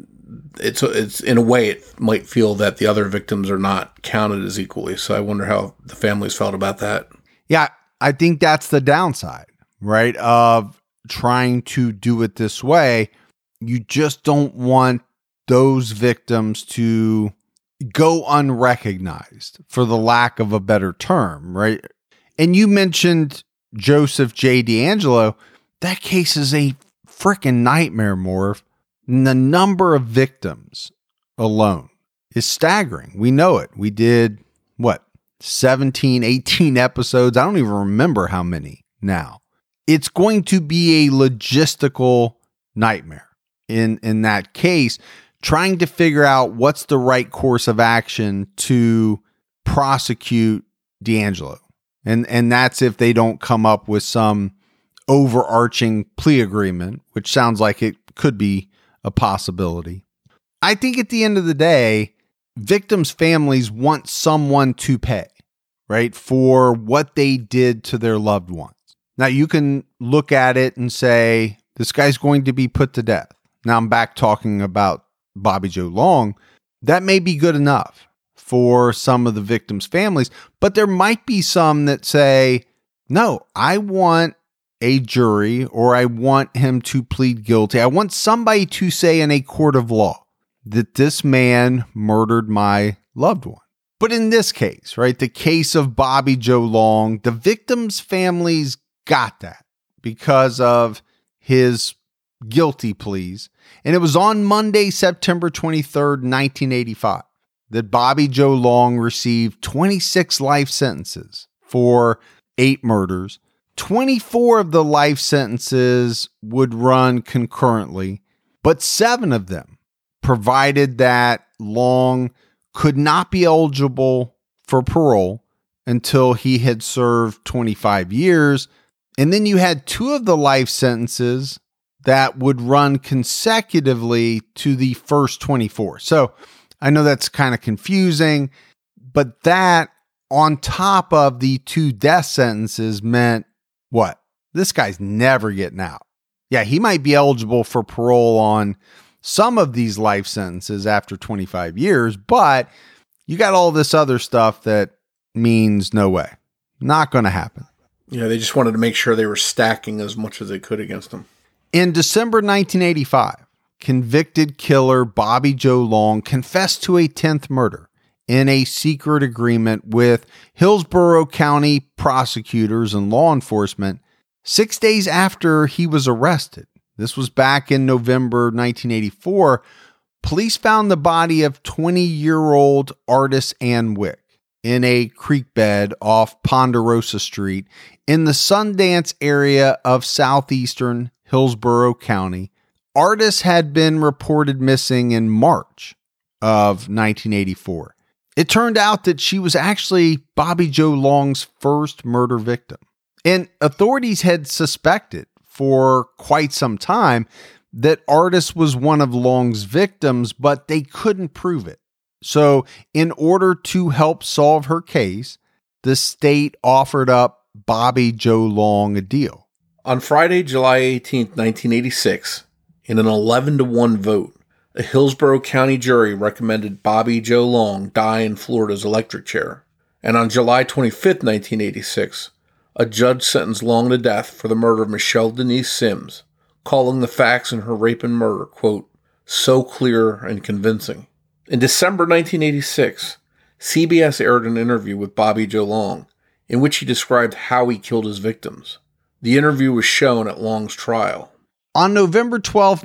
it's in a way it might feel that the other victims are not counted as equally. So I wonder how the families felt about that. Yeah, I think that's the downside, right, of trying to do it this way. You just don't want those victims to go unrecognized, for the lack of a better term, right? And you mentioned Joseph J. D'Angelo. That case is a freaking nightmare, Morph. And the number of victims alone is staggering. We know it. We did, 17, 18 episodes? I don't even remember how many now. it's going to be a logistical nightmare in that case, trying to figure out what's the right course of action to prosecute DeAngelo. And that's if they don't come up with some overarching plea agreement, which sounds like it could be a possibility. I think at the end of the day, victims' families want someone to pay, right, for what they did to their loved ones. Now, you can look at it and say, this guy's going to be put to death. Now, I'm back talking about Bobby Joe Long. That may be good enough for some of the victims' families, but there might be some that say, no, I want a jury, or I want him to plead guilty. I want somebody to say in a court of law that this man murdered my loved one. But in this case, right, the case of Bobby Joe Long, the victims' families got that because of his guilty pleas. And it was on Monday, September 23rd, 1985, that Bobby Joe Long received 26 life sentences for 8 murders. 24 of the life sentences would run concurrently, but 7 of them, provided that Long could not be eligible for parole until he had served 25 years. And then you had 2 of the life sentences that would run consecutively to the first 24. So I know that's kind of confusing, but that on top of the 2 death sentences meant what? This guy's never getting out. Yeah, he might be eligible for parole on some of these life sentences after 25 years, but you got all this other stuff that means no way. Not going to happen. Yeah, they just wanted to make sure they were stacking as much as they could against him. In December 1985, convicted killer Bobby Joe Long confessed to a 10th murder in a secret agreement with Hillsborough County prosecutors and law enforcement 6 days after he was arrested. This was back in November 1984. Police found the body of 20-year-old Artis Ann Wick in a creek bed off Ponderosa Street in the Sundance area of southeastern Hillsborough County. Artis had been reported missing in March of 1984. It turned out that she was actually Bobby Joe Long's first murder victim. And authorities had suspected for quite some time that Artis was one of Long's victims, but they couldn't prove it. So in order to help solve her case, the state offered up Bobby Joe Long a deal. On Friday, July 18th, 1986, in an 11-1 vote, a Hillsborough County jury recommended Bobby Joe Long die in Florida's electric chair. And on July 25th, 1986, a judge sentenced Long to death for the murder of Michelle Denise Sims, calling the facts in her rape and murder, quote, so clear and convincing. In December 1986, CBS aired an interview with Bobby Joe Long, in which he described how he killed his victims. The interview was shown at Long's trial. On November 12,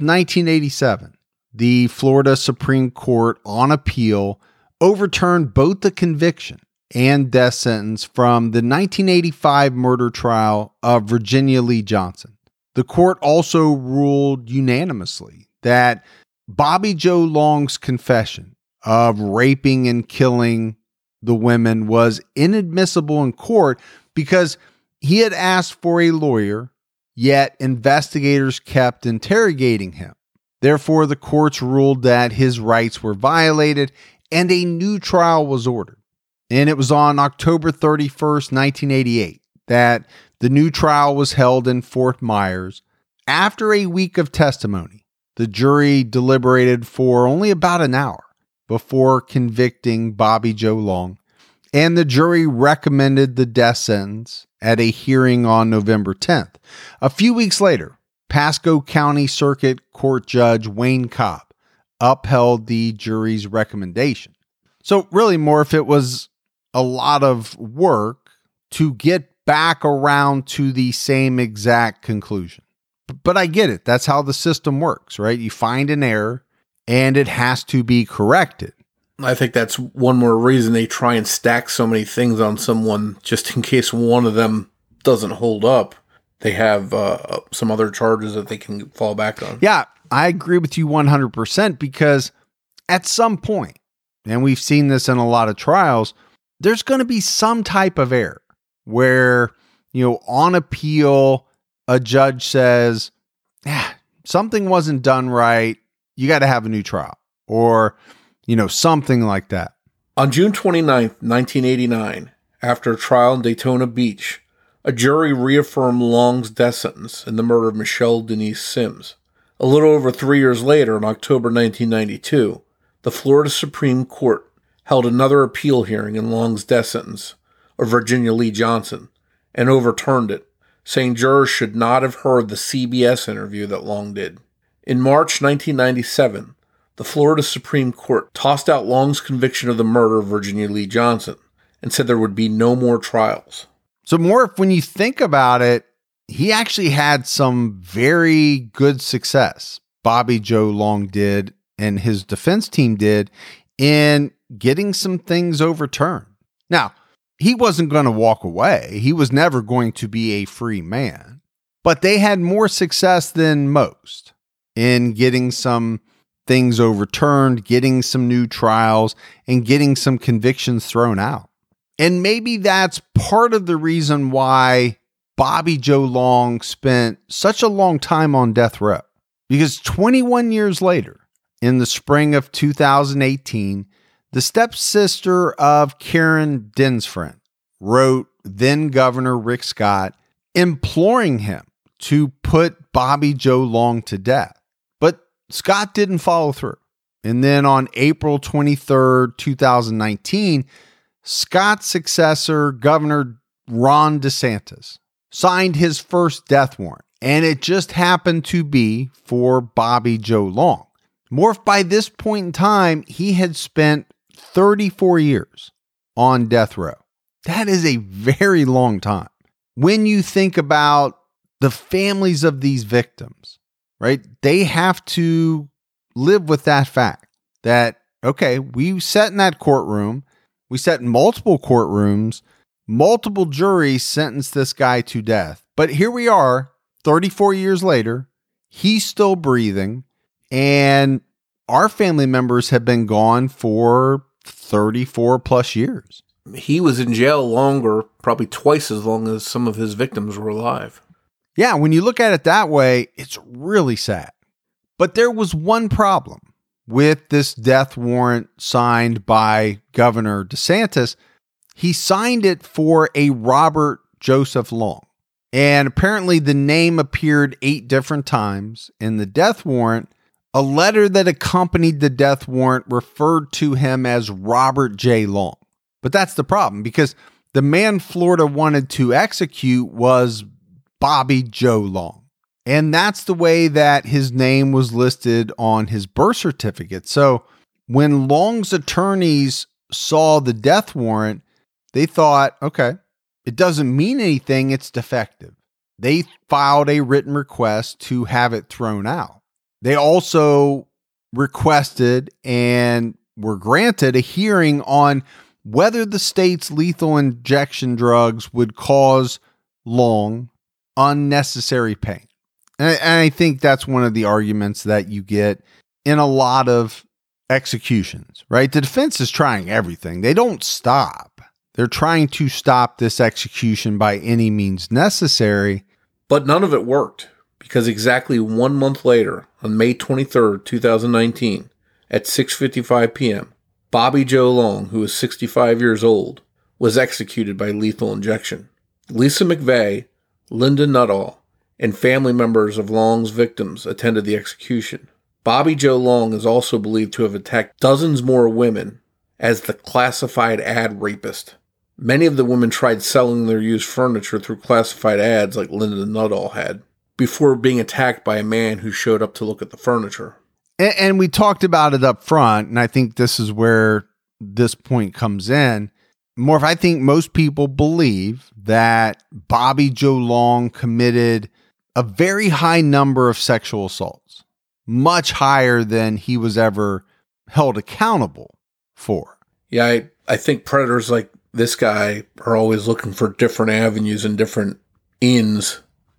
1987, the Florida Supreme Court on appeal overturned both the conviction and death sentence from the 1985 murder trial of Virginia Lee Johnson. The court also ruled unanimously that Bobby Joe Long's confession of raping and killing the women was inadmissible in court because he had asked for a lawyer, yet investigators kept interrogating him. Therefore, the courts ruled that his rights were violated and a new trial was ordered. And it was on October 31st, 1988, that the new trial was held in Fort Myers. After a week of testimony, the jury deliberated for only about an hour before convicting Bobby Joe Long, and the jury recommended the death sentence at a hearing on November 10th. A few weeks later, Pasco County Circuit Court Judge Wayne Cobb upheld the jury's recommendation. So really, Morph, it was a lot of work to get back around to the same exact conclusion. But I get it. That's how the system works, right? You find an error and it has to be corrected. I think that's one more reason they try and stack so many things on someone just in case one of them doesn't hold up. they have some other charges that they can fall back on. Yeah, I agree with you 100% because at some point, and we've seen this in a lot of trials, there's going to be some type of error where, on appeal, a judge says, something wasn't done right. You got to have a new trial or, something like that. On June 29th, 1989, after a trial in Daytona Beach, a jury reaffirmed Long's death sentence in the murder of Michelle Denise Sims. A little over 3 years later, in October 1992, the Florida Supreme Court held another appeal hearing in Long's death sentence of Virginia Lee Johnson and overturned it, saying jurors should not have heard the CBS interview that Long did. In March 1997, the Florida Supreme Court tossed out Long's conviction of the murder of Virginia Lee Johnson and said there would be no more trials. So, Morph, when you think about it, he actually had some very good success. Bobby Joe Long did, and his defense team did, in getting some things overturned. Now, he wasn't going to walk away. He was never going to be a free man. But they had more success than most in getting some things overturned, getting some new trials, and getting some convictions thrown out. And maybe that's part of the reason why Bobby Joe Long spent such a long time on death row. Because 21 years later, in the spring of 2018, the stepsister of Karen Dinsfriend wrote then Governor Rick Scott imploring him to put Bobby Joe Long to death. But Scott didn't follow through. And then on April 23rd, 2019, Scott's successor, Governor Ron DeSantis, signed his first death warrant. And it just happened to be for Bobby Joe Long. Morph, by this point in time, he had spent 34 years on death row. That is a very long time. When you think about the families of these victims, right? They have to live with that fact that, okay, we sat in that courtroom. We sat in multiple courtrooms. Multiple juries sentenced this guy to death. But here we are, 34 years later. He's still breathing. And our family members have been gone for 34 plus years. He was in jail longer, probably twice as long as some of his victims were alive. Yeah, when you look at it that way, it's really sad. But there was one problem with this death warrant signed by Governor DeSantis. He signed it for a Robert Joseph Long. And apparently the name appeared 8 different times in the death warrant. A letter that accompanied the death warrant referred to him as Robert J. Long. But that's the problem, because the man Florida wanted to execute was Bobby Joe Long. And that's the way that his name was listed on his birth certificate. So when Long's attorneys saw the death warrant, they thought, okay, it doesn't mean anything, it's defective. They filed a written request to have it thrown out. They also requested and were granted a hearing on whether the state's lethal injection drugs would cause Long unnecessary pain. And I think that's one of the arguments that you get in a lot of executions, right? The defense is trying everything. They don't stop. They're trying to stop this execution by any means necessary. But none of it worked, because exactly 1 month later, on May 23rd, 2019, at 6:55 p.m., Bobby Joe Long, who was 65 years old, was executed by lethal injection. Lisa McVeigh, Linda Nuttall, and family members of Long's victims attended the execution. Bobby Joe Long is also believed to have attacked dozens more women as the classified ad rapist. Many of the women tried selling their used furniture through classified ads like Linda Nuttall had, before being attacked by a man who showed up to look at the furniture. And we talked about it up front, and I think this is where this point comes in. Morph, I think most people believe that Bobby Joe Long committed a very high number of sexual assaults, much higher than he was ever held accountable for. Yeah, I think predators like this guy are always looking for different avenues and different ins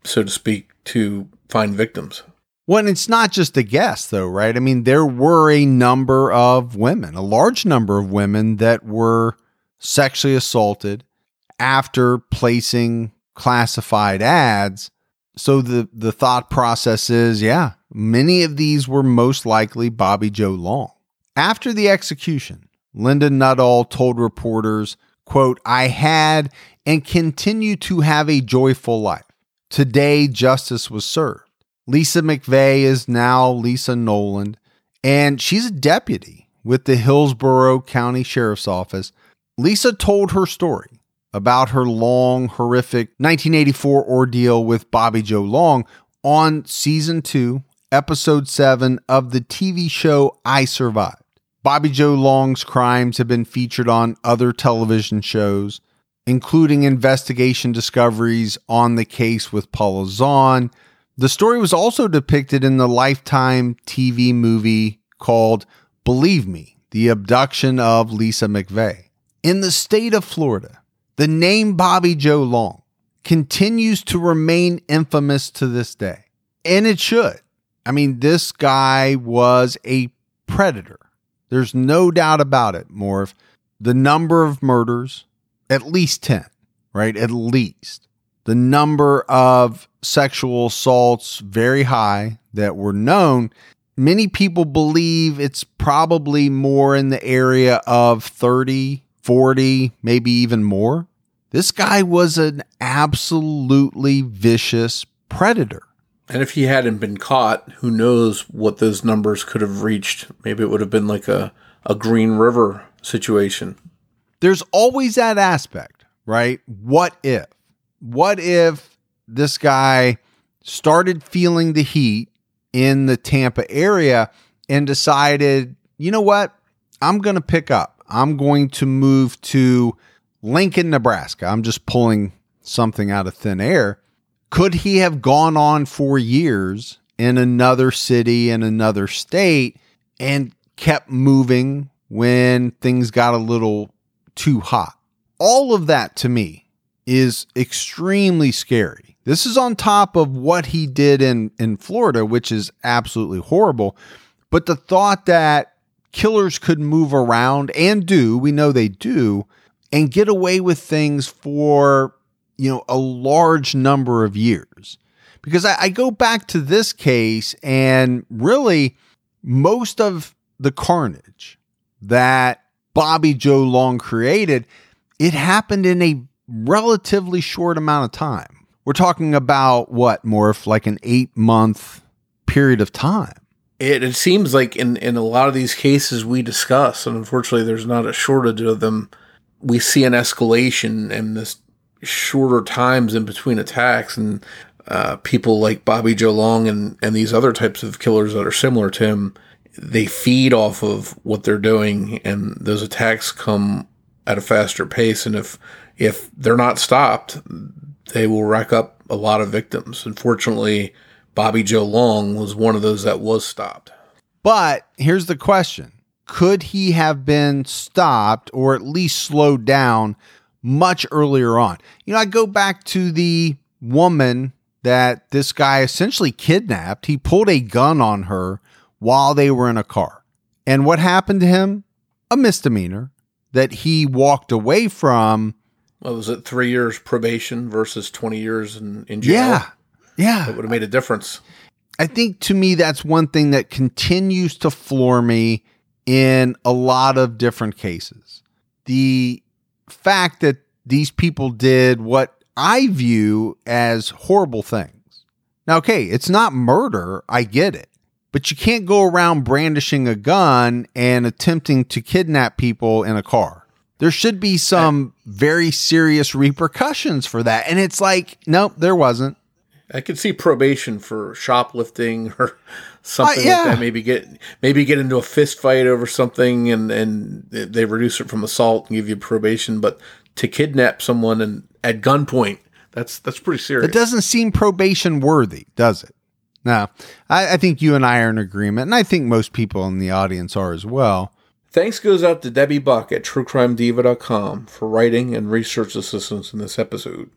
so to speak, to find victims. Well, and it's not just a guess, though, right? I mean, there were a number of women, a large number of women that were sexually assaulted after placing classified ads. So the thought process is, yeah, many of these were most likely Bobby Joe Long. After the execution, Linda Nuttall told reporters, quote, "I had and continue to have a joyful life. Today, justice was served. Lisa McVeigh is now Lisa Noland, and she's a deputy with the Hillsborough County Sheriff's Office." Lisa told her story about her long, horrific 1984 ordeal with Bobby Joe Long on season 2, episode 7 of the TV show I Survived. Bobby Joe Long's crimes have been featured on other television shows, including investigation discoveries on the case with Paula Zahn. The story was also depicted in the Lifetime TV movie called Believe Me, The Abduction of Lisa McVeigh. In the state of Florida, the name Bobby Joe Long continues to remain infamous to this day. And it should. I mean, this guy was a predator. There's no doubt about it, Morv. The number of murders, at least 10, right? At least. The number of sexual assaults, very high, that were known. Many people believe it's probably more in the area of 30, 40, maybe even more. This guy was an absolutely vicious predator. And if he hadn't been caught, who knows what those numbers could have reached. Maybe it would have been like a Green River situation. There's always that aspect, right? What if? What if this guy started feeling the heat in the Tampa area and decided, you know what? I'm going to pick up. I'm going to move to Lincoln, Nebraska. I'm just pulling something out of thin air. Could he have gone on for years in another city, in another state, and kept moving when things got a little too hot? All of that, to me, is extremely scary. This is on top of what he did in Florida, which is absolutely horrible. But the thought that killers could move around and do, we know they do, and get away with things for, a large number of years. Because I go back to this case, and really most of the carnage that Bobby Joe Long created, it happened in a relatively short amount of time. We're talking about what, Morph, like an 8-month period of time. It seems like in a lot of these cases we discuss, and unfortunately there's not a shortage of them, we see an escalation and this shorter times in between attacks, and people like Bobby Joe Long and these other types of killers that are similar to him, they feed off of what they're doing, and those attacks come at a faster pace. And if they're not stopped, they will rack up a lot of victims. Unfortunately, Bobby Joe Long was one of those that was stopped. But here's the question. Could he have been stopped or at least slowed down much earlier on? I go back to the woman that this guy essentially kidnapped. He pulled a gun on her while they were in a car. And what happened to him? A misdemeanor that he walked away from. What was it, 3 years probation versus 20 years in jail? Yeah. It would have made a difference. I think to me, that's one thing that continues to floor me in a lot of different cases. The fact that these people did what I view as horrible things. Now, okay, it's not murder. I get it. But you can't go around brandishing a gun and attempting to kidnap people in a car. There should be some very serious repercussions for that. And it's like, nope, there wasn't. I could see probation for shoplifting or something like that. Maybe get into a fist fight over something and they reduce it from assault and give you probation. But to kidnap someone and at gunpoint, that's pretty serious. It doesn't seem probation worthy, does it? No, I think you and I are in agreement, and I think most people in the audience are as well. Thanks goes out to Debbie Buck at TrueCrimeDiva.com for writing and research assistance in this episode.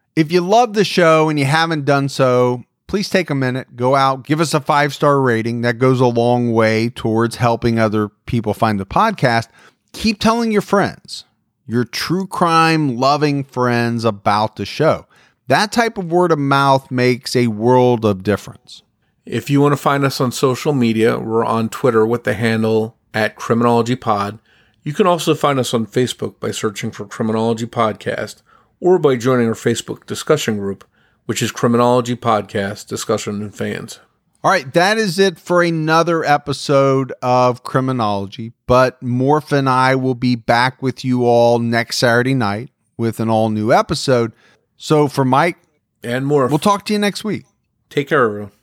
If you love the show and you haven't done so, please take a minute, go out, give us a 5-star rating. That goes a long way towards helping other people find the podcast. Keep telling your friends, your true crime loving friends about the show. That type of word of mouth makes a world of difference. If you want to find us on social media, we're on Twitter with the handle @CriminologyPod. You can also find us on Facebook by searching for Criminology Podcast or by joining our Facebook discussion group, which is Criminology Podcast Discussion and Fans. All right, that is it for another episode of Criminology, but Morph and I will be back with you all next Saturday night with an all-new episode. So for Mike and Morph, we'll talk to you next week. Take care, everyone.